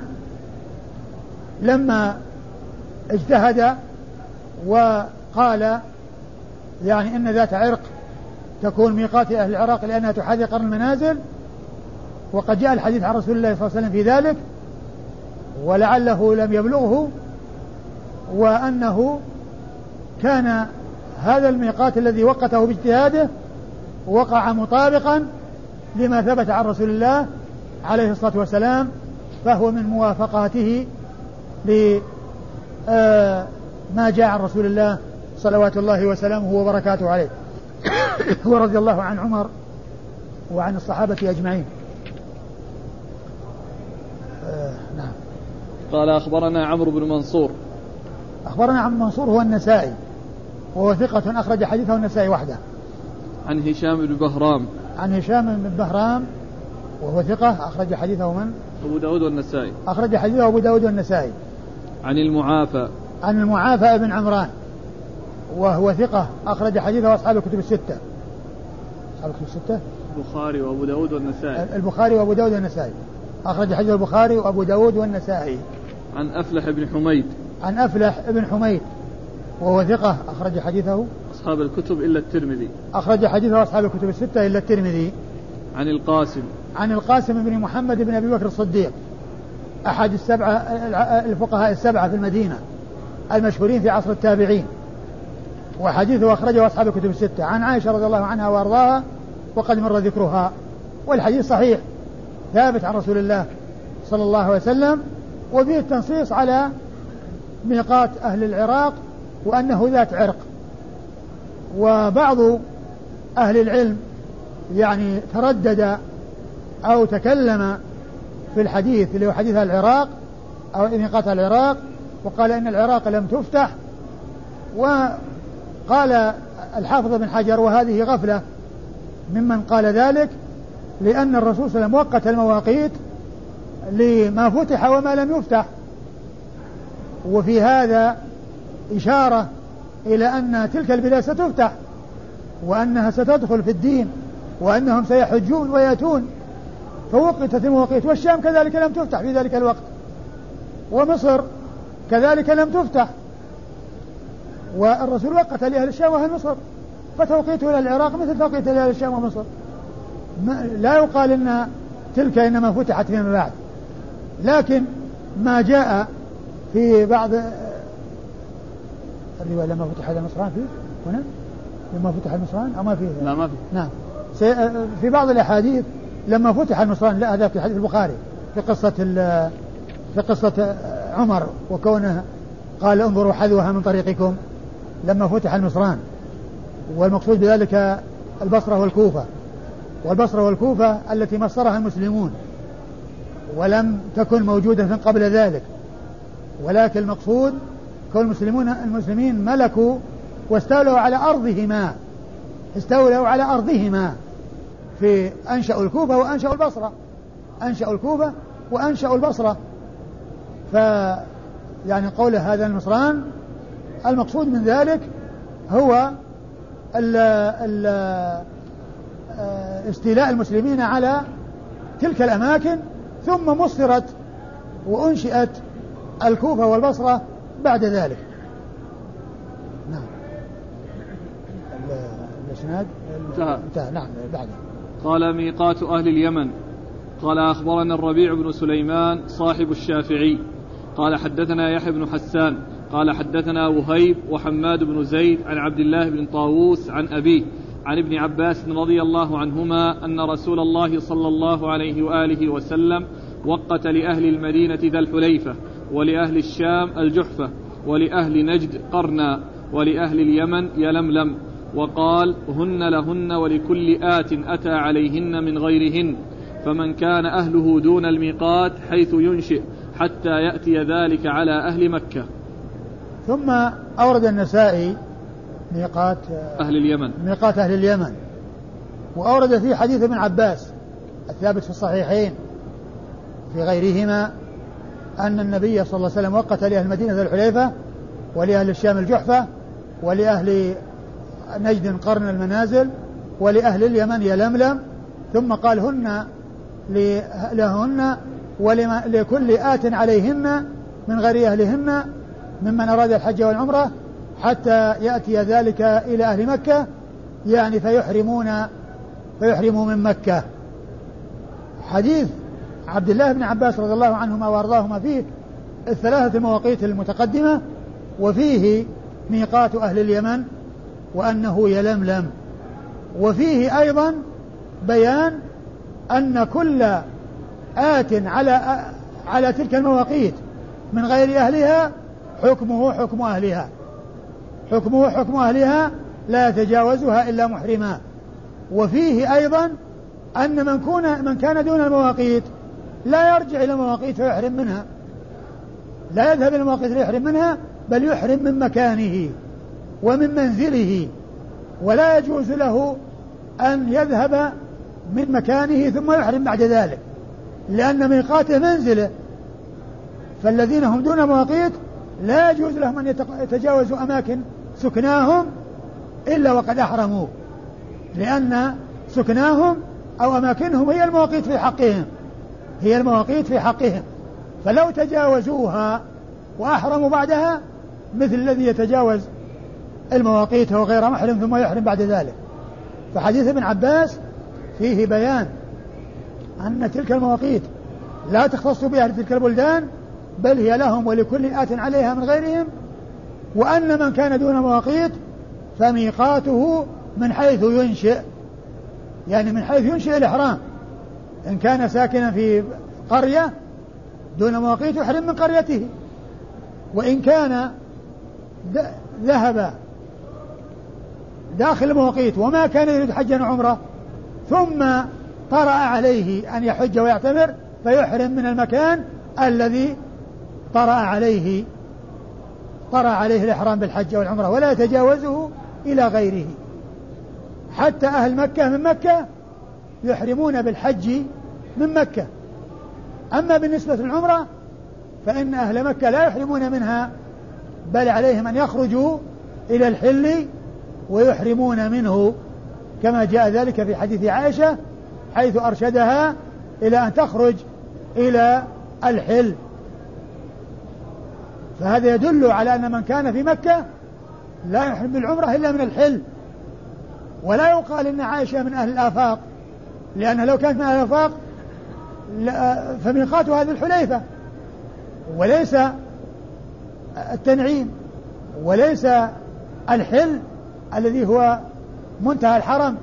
Speaker 2: لما اجتهد وقال يعني إن ذات عرق تكون ميقات أهل العراق لأنها تحاذي قرن المنازل، وقد جاء الحديث عن رسول الله صلى الله عليه وسلم في ذلك، ولعله لم يبلغه، وأنه كان هذا الميقات الذي وقته باجتهاده وقع مطابقا لما ثبت عن رسول الله عليه الصلاة والسلام، فهو من موافقاته لما جاء عن رسول الله صلوات الله وسلامه وبركاته عليه. ورضي الله عن عمر وعن الصحابة أجمعين. آه نعم.
Speaker 1: قال أخبرنا عمرو بن منصور.
Speaker 2: أخبرنا عمرو منصور هو النسائي، وهو ثقة أخرج حديثه النسائي وحده.
Speaker 1: عن هشام بن بهرام.
Speaker 2: عن هشام بن بهرام وهو ثقة أخرج حديثه من؟
Speaker 1: أبو داود والنسائي.
Speaker 2: أخرج حديثه أبو داود والنسائي.
Speaker 1: عن المعافى.
Speaker 2: عن المعافى بن عمران وهو ثقة أخرج حديثه أصحاب الكتب الستة. أصحاب الكتب الستة؟
Speaker 1: البخاري وأبو داود والنسائي.
Speaker 2: البخاري وأبو داود والنسائي. أخرج حديث البخاري وأبو داود والنسائي.
Speaker 1: عن أفلح بن حميد.
Speaker 2: عن أفلح بن حميد وهو ثقة أخرج حديثه
Speaker 1: أصحاب الكتب إلا الترمذي.
Speaker 2: أخرج حديثه أصحاب الكتب الستة إلا الترمذي.
Speaker 1: عن القاسم.
Speaker 2: عن القاسم بن محمد بن أبي بكر الصديق أحد السبعة الفقهاء السبعة في المدينة المشهورين في عصر التابعين، وحديثه أخرجه أصحاب الكتب الستة، عن عائشة رضي الله عنها وأرضاها وقد مر ذكرها. والحديث صحيح ثابت عن رسول الله صلى الله عليه وسلم، وفيه التنصيص على ميقات أهل العراق وأنه ذات عرق. وبعض أهل العلم يعني تردد أو تكلم في الحديث اللي هو حديث العراق أو ميقات العراق، وقال إن العراق لم تفتح. وقال الحافظ بن حجر وهذه غفلة ممن قال ذلك، لأن الرسول صلى الله عليه وسلم وقت المواقيت لما فتح وما لم يفتح، وفي هذا إشارة إلى أن تلك البلاد ستفتح وأنها ستدخل في الدين وأنهم سيحجون ويأتون، فوقتت المواقيت. والشام كذلك لم تفتح في ذلك الوقت، ومصر كذلك لم تفتح، والرسول وقت لأهل الشام وأهل مصر، فتوقيته إلى العراق مثل توقيته لأهل الشام ومصر. لا يقال إن تلك إنما فتحت فيما بعد، لكن ما جاء في بعض الرواية لما فتح المصران فيه هنا لما فتح المصران أو ما فيه؟
Speaker 1: لا ما فيه.
Speaker 2: نعم في بعض الأحاديث لما فتح المصران، لا هذا في حديث البخاري في قصة في قصة عمر وكونه قال انظروا حذوها من طريقكم لما فتح المصران، والمقصود بذلك البصرة والكوفة، والبصرة والكوفة التي مصرها المسلمون ولم تكن موجودة قبل ذلك، ولكن المقصود كون المسلمون المسلمين ملكوا واستولوا على أرضهما استولوا على أرضهما في أنشأوا الكوفة وأنشأوا البصرة أنشأوا الكوفة وأنشأوا البصرة. ف يعني قوله هذا المصران المقصود من ذلك هو ال ال استيلاء المسلمين على تلك الأماكن، ثم مصرت وأنشئت الكوفة والبصرة بعد ذلك. نعم الاسناد انتهى. نعم بعد.
Speaker 1: قال ميقات أهل اليمن. قال أخبرنا الربيع بن سليمان صاحب الشافعي قال حدثنا يحيى بن حسان قال حدثنا وهيب وحماد بن زيد عن عبد الله بن طاووس عن أبيه عن ابن عباس رضي الله عنهما أن رسول الله صلى الله عليه وآله وسلم وقت لأهل المدينة ذا الحليفة، ولأهل الشام الجحفة، ولأهل نجد قرنا، ولأهل اليمن يلملم، وقال هن لهن ولكل آت أتى عليهن من غيرهن، فمن كان أهله دون الميقات حيث ينشئ حتى يأتي ذلك على أهل مكة.
Speaker 2: ثم أورد النسائي ميقات
Speaker 1: أهل اليمن
Speaker 2: ميقات أهل اليمن، وأورد فيه حديث ابن عباس الثابت في الصحيحين في غيرهما أن النبي صلى الله عليه وسلم وقت لأهل المدينة ذا الحليفة، ولأهل الشام الجحفة، ولأهل نجد قرن المنازل، ولأهل اليمن يلملم، ثم قال هن لهن ولكل آت عليهن من غير أهلهن ممن أراد الحج والعمرة حتى يأتي ذلك إلى أهل مكة، يعني فيحرمون فيحرموا من مكة. حديث عبد الله بن عباس رضي الله عنهما وأرضاهما فيه الثلاثة المواقيت المتقدمة، وفيه ميقات أهل اليمن وأنه يلملم، وفيه أيضا بيان أن كل آت على على تلك المواقيت من غير أهلها حكمه حكم أهلها حكمه حكم أهلها لا يتجاوزها إلا محرما. وفيه أيضا أن من, كون من كان دون المواقيت لا يرجع إلى المواقيت فيحرم منها، لا يذهب إلى المواقيت ليحرم منها، بل يحرم من مكانه ومن منزله، ولا يجوز له أن يذهب من مكانه ثم يحرم بعد ذلك، لأن ميقاته منزله. فالذين هم دون مواقيت لا يجوز لهم أن يتجاوزوا أماكن سكناهم إلا وقد أحرموا، لأن سكناهم أو أماكنهم هي المواقيت في حقهم هي المواقيت في حقهم فلو تجاوزوها وأحرموا بعدها مثل الذي يتجاوز المواقيت هو غير محرم ثم يحرم بعد ذلك. فحديث ابن عباس فيه بيان أن تلك المواقيت لا تختص بأهل تلك البلدان بل هي لهم ولكل آت عليها من غيرهم، وأن من كان دون مواقيت فميقاته من حيث ينشئ، يعني من حيث ينشئ الإحرام. إن كان ساكنا في قرية دون مواقيت يحرم من قريته، وإن كان ذهب داخل المواقيت وما كان يريد حجا وعمرة ثم طرأ عليه أن يحج ويعتمر فيحرم من المكان الذي طرأ عليه طرأ عليه الإحرام بالحج والعمرة ولا يتجاوزه إلى غيره. حتى أهل مكة من مكة يحرمون بالحج من مكة. أما بالنسبة للعمرة فإن أهل مكة لا يحرمون منها بل عليهم أن يخرجوا إلى الحل ويحرمون منه، كما جاء ذلك في حديث عائشة حيث أرشدها إلى أن تخرج إلى الحل. فهذا يدل على أن من كان في مكة لا يحرم بالعمرة إلا من الحل. ولا يقال إن عائشة من أهل الآفاق، لأنها لو كانت من أهل الآفاق فميقاتها هذه الحليفة وليس التنعيم وليس الحل الذي هو منتهى الحرم.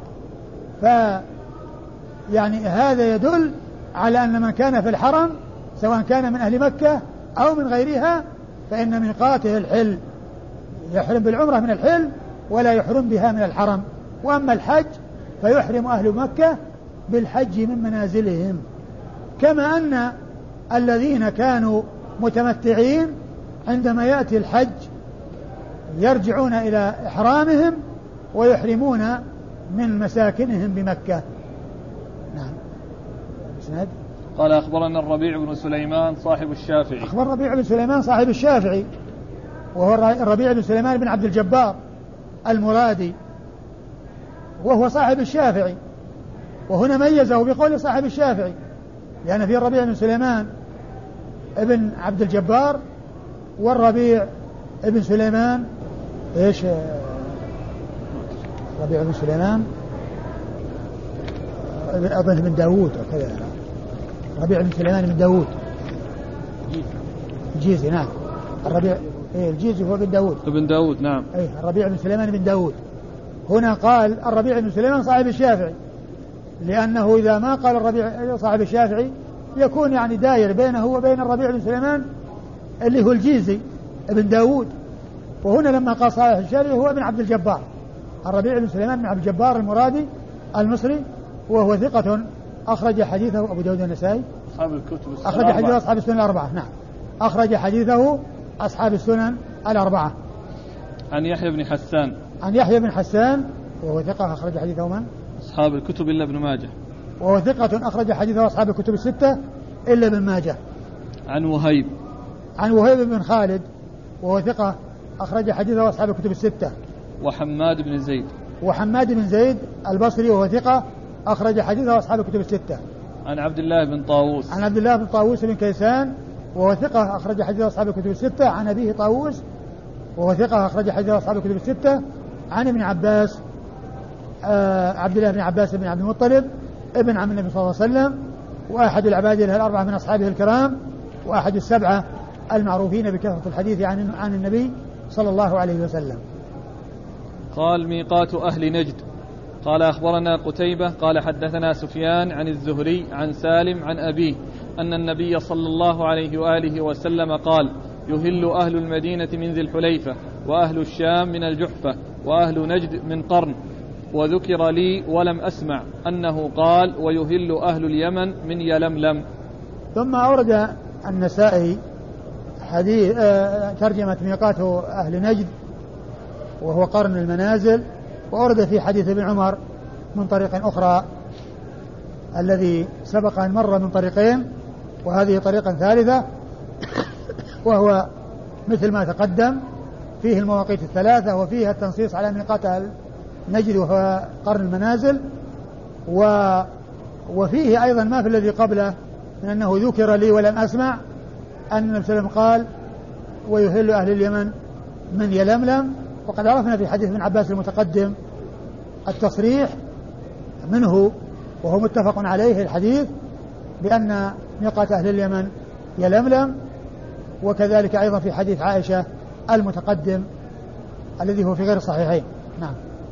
Speaker 2: فيعني هذا يدل على أن من كان في الحرم سواء كان من أهل مكة أو من غيرها فإن ميقاته الحل، يحرم بالعمرة من الحل ولا يحرم بها من الحرم. وأما الحج فيحرم أهل مكة بالحج من منازلهم، كما أن الذين كانوا متمتعين عندما يأتي الحج يرجعون إلى إحرامهم ويحرمون من مساكنهم بمكة. نعم. اسناد.
Speaker 1: قال أخبرنا الربيع بن سليمان صاحب الشافعي.
Speaker 2: أخبر الربيع بن سليمان صاحب الشافعي وهو الربيع بن سليمان بن عبد الجبار المرادي وهو صاحب الشافعي، وهنا ميزه بقول صاحب الشافعي لأن في الربيع بن سليمان ابن عبد الجبار والربيع ابن سليمان ايش ربيع بن سليمان أظن بن داود وكذا. ربيع بن سليمان بن داود الجيزي. نعم الربيع إيه الجيزي هو بن داود
Speaker 1: ابن داود. نعم
Speaker 2: إيه الربيع بن سليمان بن داود. هنا قال الربيع بن سليمان صاحب الشافعي لأنه إذا ما قال الربيع صاحب الشافعي يكون يعني داير بينه وبين الربيع بن سليمان اللي هو الجيزي ابن داود. وهنا لما قال صاحب الشافعي هو ابن عبد الجبار الربيع بن سليمان بن عبد الجبار المرادي المصري، وهو ثقة أخرج حديثه أبو داود النسائي
Speaker 1: أصحاب الكتب السنة
Speaker 2: أخرج حديثه أصحاب السنن الأربعة. نعم أخرج حديثه أصحاب السنن الأربعة.
Speaker 1: عن يحيى بن حسان
Speaker 2: عن يحيى بن حسان وهو ثقة أخرج حديثه من؟
Speaker 1: أصحاب الكتب إلا ابن ماجه،
Speaker 2: وهو ثقة أخرج حديثه أصحاب الكتب الستة إلا ابن ماجه.
Speaker 1: عن وهيب
Speaker 2: عن وهيب بن خالد وهو ثقة أخرج حديثه أصحاب الكتب الستة.
Speaker 1: وحماد بن زيد
Speaker 2: وحماد بن زيد البصري وهو ثقة أخرج حديثه أصحاب الكتب الستة.
Speaker 1: عن عبد الله بن طاووس
Speaker 2: عن عبد الله بن طاووس بن كيسان وهو ثقة أخرج حديثه أصحاب الكتب الستة. عن أبيه طاووس وهو ثقة أخرج حديثه أصحاب الكتب الستة. عن ابن عباس آه عبد الله بن عباس بن عبد المطلب ابن عم النبي صلى الله عليه وسلم وأحد العباد الأربعة من أصحابه الكرام وأحد السبعة المعروفين بكثرة الحديث عن عن النبي صلى الله عليه وسلم.
Speaker 1: قال ميقات أهل نجد. قال أخبرنا قتيبة قال حدثنا سفيان عن الزهري عن سالم عن أبيه أن النبي صلى الله عليه وآله وسلم قال يهل أهل المدينة من ذي الحليفة وأهل الشام من الجحفة وأهل نجد من قرن. وذكر لي ولم أسمع أنه قال ويهل أهل اليمن من يلملم.
Speaker 2: ثم أورد النسائي حديث آه ترجمة ميقات أهل نجد وهو قرن المنازل، وأورد في حديث ابن عمر من طريق أخرى الذي سبق أن مر من طريقين وهذه طريقا ثالثة وهو مثل ما تقدم فيه المواقيت الثلاثة وفيها التنصيص على ميقات أهل نجد وهو قرن المنازل، و وفيه أيضا ما في الذي قبله من أنه ذكر لي ولم أسمع أن النبي صلى الله عليه وسلم قال ويهل أهل اليمن من يلملم. وقد عرفنا في حديث ابن عباس المتقدم التصريح منه وهو متفق عليه الحديث بأن ميقات أهل اليمن يلملم، وكذلك أيضا في حديث عائشة المتقدم الذي هو في غير الصحيحين. نعم.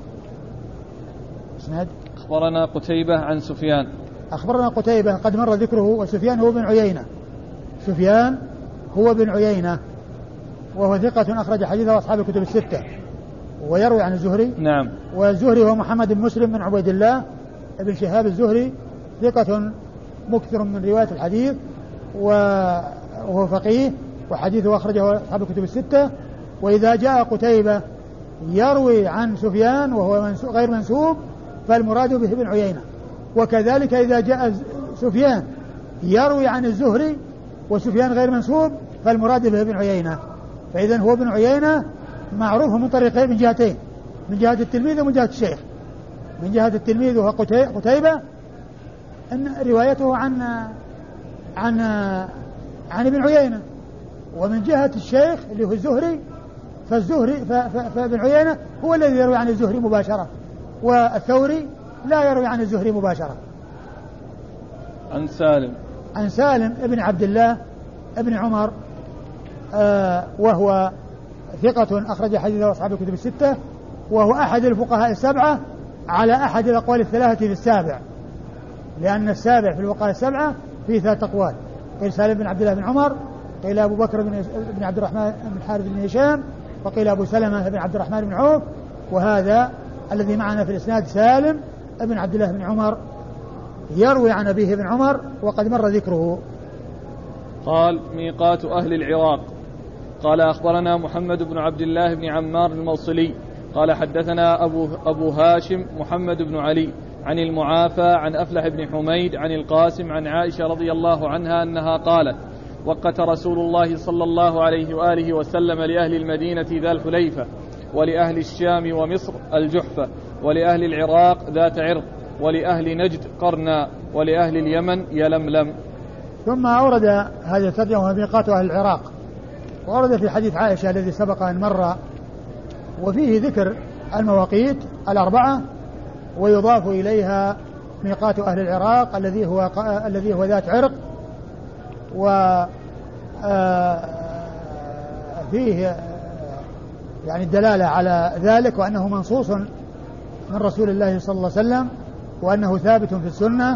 Speaker 2: اسناد.
Speaker 1: أخبرنا قتيبة عن سفيان.
Speaker 2: أخبرنا قتيبة قد مر ذكره، وسفيان هو بن عيينة. سفيان هو بن عيينة وهو ثقة أخرج حديثه أصحاب الكتب الستة، ويروي عن الزهري.
Speaker 1: نعم.
Speaker 2: والزهري هو محمد بن مسلم بن عبيد الله ابن شهاب الزهري، ثقة مكثر من رواية الحديث، وهو فقيه وحديثه أخرجه أصحاب الكتب الستة. وإذا جاء قتيبة يروي عن سفيان وهو غير منسوب فالمراد به ابن عيينة، وكذلك إذا جاء سفيان يروي عن الزهري وسفيان غير منسوب فالمراد به ابن عيينة. فإذا هو ابن عيينة معروف من طريقين، من جهتين، من جهة التلميذ ومن جهة الشيخ. من جهة التلميذ وهو قتيبة أن روايته عن عن عن ابن عيينة، ومن جهة الشيخ اللي هو الزهري فالزهري فابن عيينة هو الذي يروي عن الزهري مباشرة، والثوري لا يروي عن الزهري مباشرة.
Speaker 1: عن سالم
Speaker 2: عن سالم ابن عبد الله ابن عمر آه وهو ثقة أخرج حديثه أصحاب الكتب الستة، وهو أحد الفقهاء السبعة على أحد الأقوال الثلاثة في السابع، لأن السابع في الفقهاء السبعة فيه ثلاث أقوال، قيل سالم بن عبد الله بن عمر، قيل أبو بكر بن عبد الرحمن بن الحارث بن هشام، وقيل أبو سلمة بن عبد الرحمن بن عوف. وهذا الذي معنا في الإسناد سالم بن عبد الله بن عمر يروي عن أبيه بن عمر وقد مر ذكره.
Speaker 1: قال ميقات أهل العراق. قال أخبرنا محمد بن عبد الله بن عمار الموصلي قال حدثنا أبو, أبو هاشم محمد بن علي عن المعافى عن أفلح بن حميد عن القاسم عن عائشة رضي الله عنها أنها قالت وقت رسول الله صلى الله عليه وآله وسلم لأهل المدينة ذا الحليفة، ولأهل الشام ومصر الجحفة، ولأهل العراق ذات عرق، ولأهل نجد قرنا، ولأهل اليمن يلملم.
Speaker 2: ثم أورد هذا الترجمة ميقات أهل العراق، وأورد في حديث عائشة الذي سبق أن مر، وفيه ذكر المواقيت الأربعة، ويضاف إليها ميقات أهل العراق الذي هو الذي هو ذات عرق، وفيه يعني الدلالة على ذلك، وأنه منصوص من رسول الله صلى الله عليه وسلم، وأنه ثابت في السنة.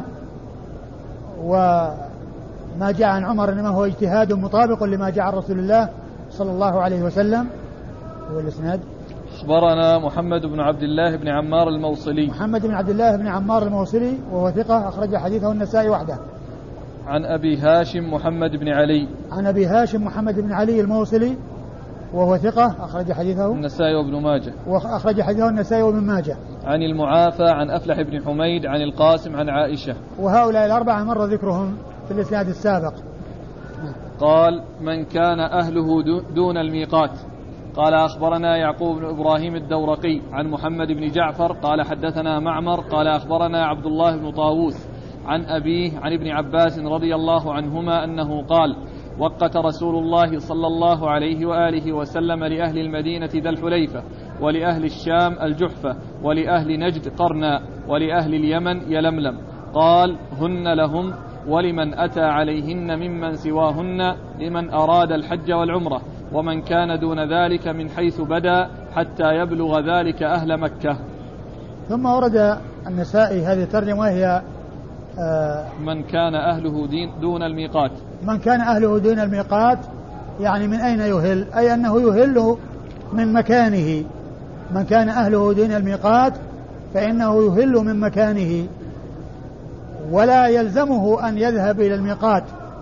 Speaker 2: وما جاء عن عمر إنما هو اجتهاد مطابق لما جاء عن رسول الله صلى الله عليه وسلم. والإسناد.
Speaker 1: أخبرنا محمد بن عبد الله بن عمار الموصلي.
Speaker 2: محمد بن عبد الله بن عمار الموصلي وهو ثقة أخرج حديثه النسائي وحده.
Speaker 1: عن أبي هاشم محمد بن علي.
Speaker 2: عن أبي هاشم محمد بن علي الموصلي وهو ثقة أخرج حديثه
Speaker 1: النسائي وابن ماجه.
Speaker 2: وأخرج حديثه النسائي وابن ماجه.
Speaker 1: عن المعافى عن أفلح بن حميد عن القاسم عن عائشة.
Speaker 2: وهؤلاء الأربعة مر ذكرهم في الإسناد السابق.
Speaker 1: قال من كان أهله دون الميقات. قال أخبرنا يعقوب بن إبراهيم الدورقي عن محمد بن جعفر قال حدثنا معمر قال أخبرنا عبد الله بن طاووس عن أبيه عن ابن عباس رضي الله عنهما أنه قال وقت رسول الله صلى الله عليه وآله وسلم لأهل المدينة ذا الحليفة، ولأهل الشام الجحفة، ولأهل نجد قرنا، ولأهل اليمن يلملم. قال هن لهم ولمن أتى عليهن ممن سواهن لمن أراد الحج والعمرة، ومن كان دون ذلك من حيث بدا حتى يبلغ ذلك أهل مكة.
Speaker 2: ثم ورد النسائي هذه الترجمة وهي
Speaker 1: آه من كان أهله دون الميقات.
Speaker 2: من كان أهله دون الميقات يعني من أين يهل؟ أي أنه يهل من مكانه. من كان أهله دون الميقات فإنه يهل من مكانه، ولا يلزمه أن يذهب إلى الميقات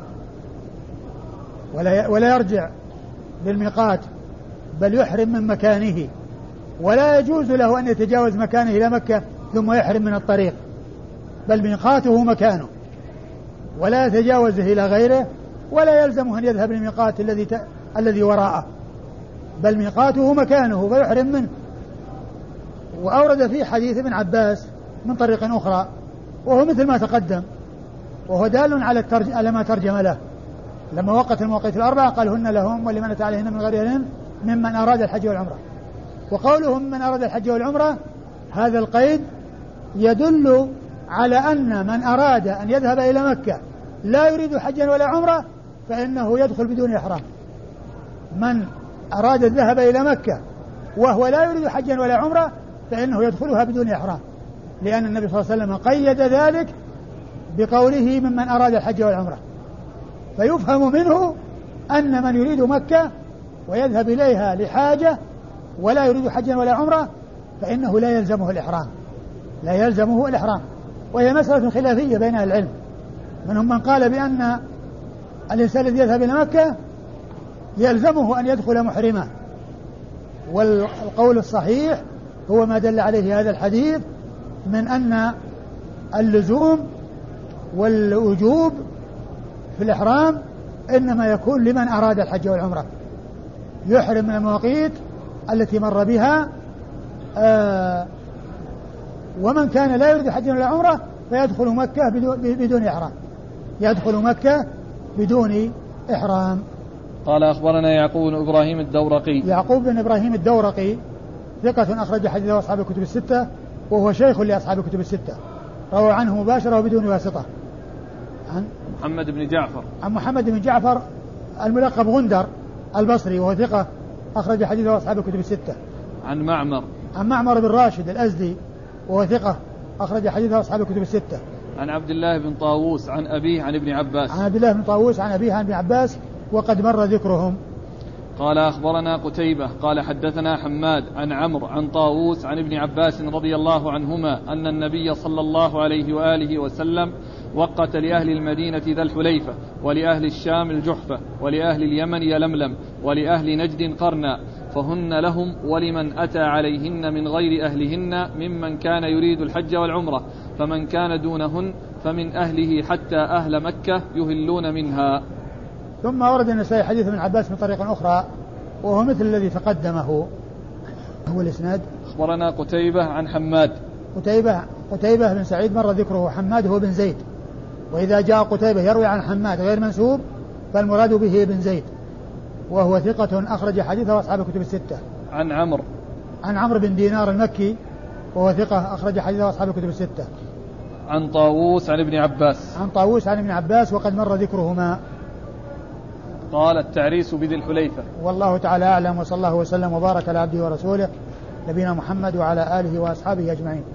Speaker 2: ولا ولا يرجع للميقات، بل يحرم من مكانه، ولا يجوز له أن يتجاوز مكانه إلى مكة ثم يحرم من الطريق، بل ميقاته مكانه ولا يتجاوزه إلى غيره، ولا يلزمه أن يذهب للميقات الذي ت... الذي وراءه، بل ميقاته مكانه فيحرم منه. وأورد في حديث ابن عباس من طريق أخرى وهو مثل ما تقدم، وهو دال على, الترج... على ما ترجم له لما وقت المواقيت الأربعة قال هن لهم ولمن أتى عليهن من غيرهن ممن أراد الحج والعمرة. وقولهم من أراد الحج والعمرة هذا القيد يدل على أن من أراد أن يذهب إلى مكة لا يريد حجا ولا عمرة فإنه يدخل بدون إحرام. من أراد الذهاب إلى مكة وهو لا يريد حجا ولا عمرة فإنه يدخلها بدون إحرام، لأن النبي صلى الله عليه وسلم قيد ذلك بقوله ممن أراد الحج والعمرة، فيفهم منه أن من يريد مكة ويذهب إليها لحاجة ولا يريد حجا ولا عمرة فإنه لا يلزمه الإحرام، لا يلزمه الإحرام. وهي مسألة خلافية بين أهل العلم، منهم من قال بأن الإنسان الذي يذهب إلى مكة يلزمه أن يدخل محرما، والقول الصحيح هو ما دل عليه هذا الحديث من أن اللزوم والوجوب في الإحرام إنما يكون لمن أراد الحج والعمرة، يحرم من المواقيت التي مر بها، آه ومن كان لا يريد حج ولا عمرة فيدخل مكة بدون إحرام، يدخل مكة بدون إحرام.
Speaker 1: قال أخبرنا يعقوب بن إبراهيم الدورقي.
Speaker 2: يعقوب بن إبراهيم الدورقي ثقة أخرج حديثه أصحاب الكتب الستة، وهو شيخ لأصحاب الكتب الستة، روى عنه مباشرة وبدون واسطة.
Speaker 1: عن محمد بن جعفر.
Speaker 2: عن محمد بن جعفر الملقب غندر البصري، وهو ثقة أخرج حديثه أصحاب الكتب الستة.
Speaker 1: عن معمر.
Speaker 2: عن معمر بن راشد الأزدي، وهو ثقة أخرج حديثه أصحاب الكتب الستة.
Speaker 1: عن عبد الله بن طاووس عن أبيه عن ابن عباس.
Speaker 2: عن عبد الله بن طاووس عن أبيه عن ابن عباس، وقد مر ذكرهم.
Speaker 1: قال أخبرنا قتيبة قال حدثنا حماد عن عمرو عن طاووس عن ابن عباس رضي الله عنهما أن النبي صلى الله عليه وآله وسلم وقت لأهل المدينة ذا الحليفة، ولأهل الشام الجحفة، ولأهل اليمن يلملم، ولأهل نجد قرنا، فهن لهم ولمن أتى عليهن من غير أهلهن ممن كان يريد الحج والعمرة، فمن كان دونهن فمن أهله حتى أهل مكة يهلون منها.
Speaker 2: ثم ورد النسائي حديث ابن عباس من طريق أخرى وهو مثل الذي تقدمه. هو الإسناد.
Speaker 1: أخبرنا قتيبة عن حماد.
Speaker 2: قتيبة قتيبة بن سعيد مر ذكره. حماد هو بن زيد، وإذا جاء قتيبة يروي عن حماد غير منسوب فالمراد به ابن زيد، وهو ثقة أخرج حديثه أصحاب الكتب الستة.
Speaker 1: عن عمرو.
Speaker 2: عن عمرو بن دينار المكي، وهو ثقة أخرج حديثه أصحاب الكتب الستة.
Speaker 1: عن طاووس عن ابن عباس.
Speaker 2: عن طاووس عن ابن عباس، وقد مر ذكرهما.
Speaker 1: قال التعريس بذي الحليفة.
Speaker 2: والله تعالى أعلم، وصلى الله وسلم وبارك على عبده ورسوله نبينا محمد وعلى آله وأصحابه أجمعين.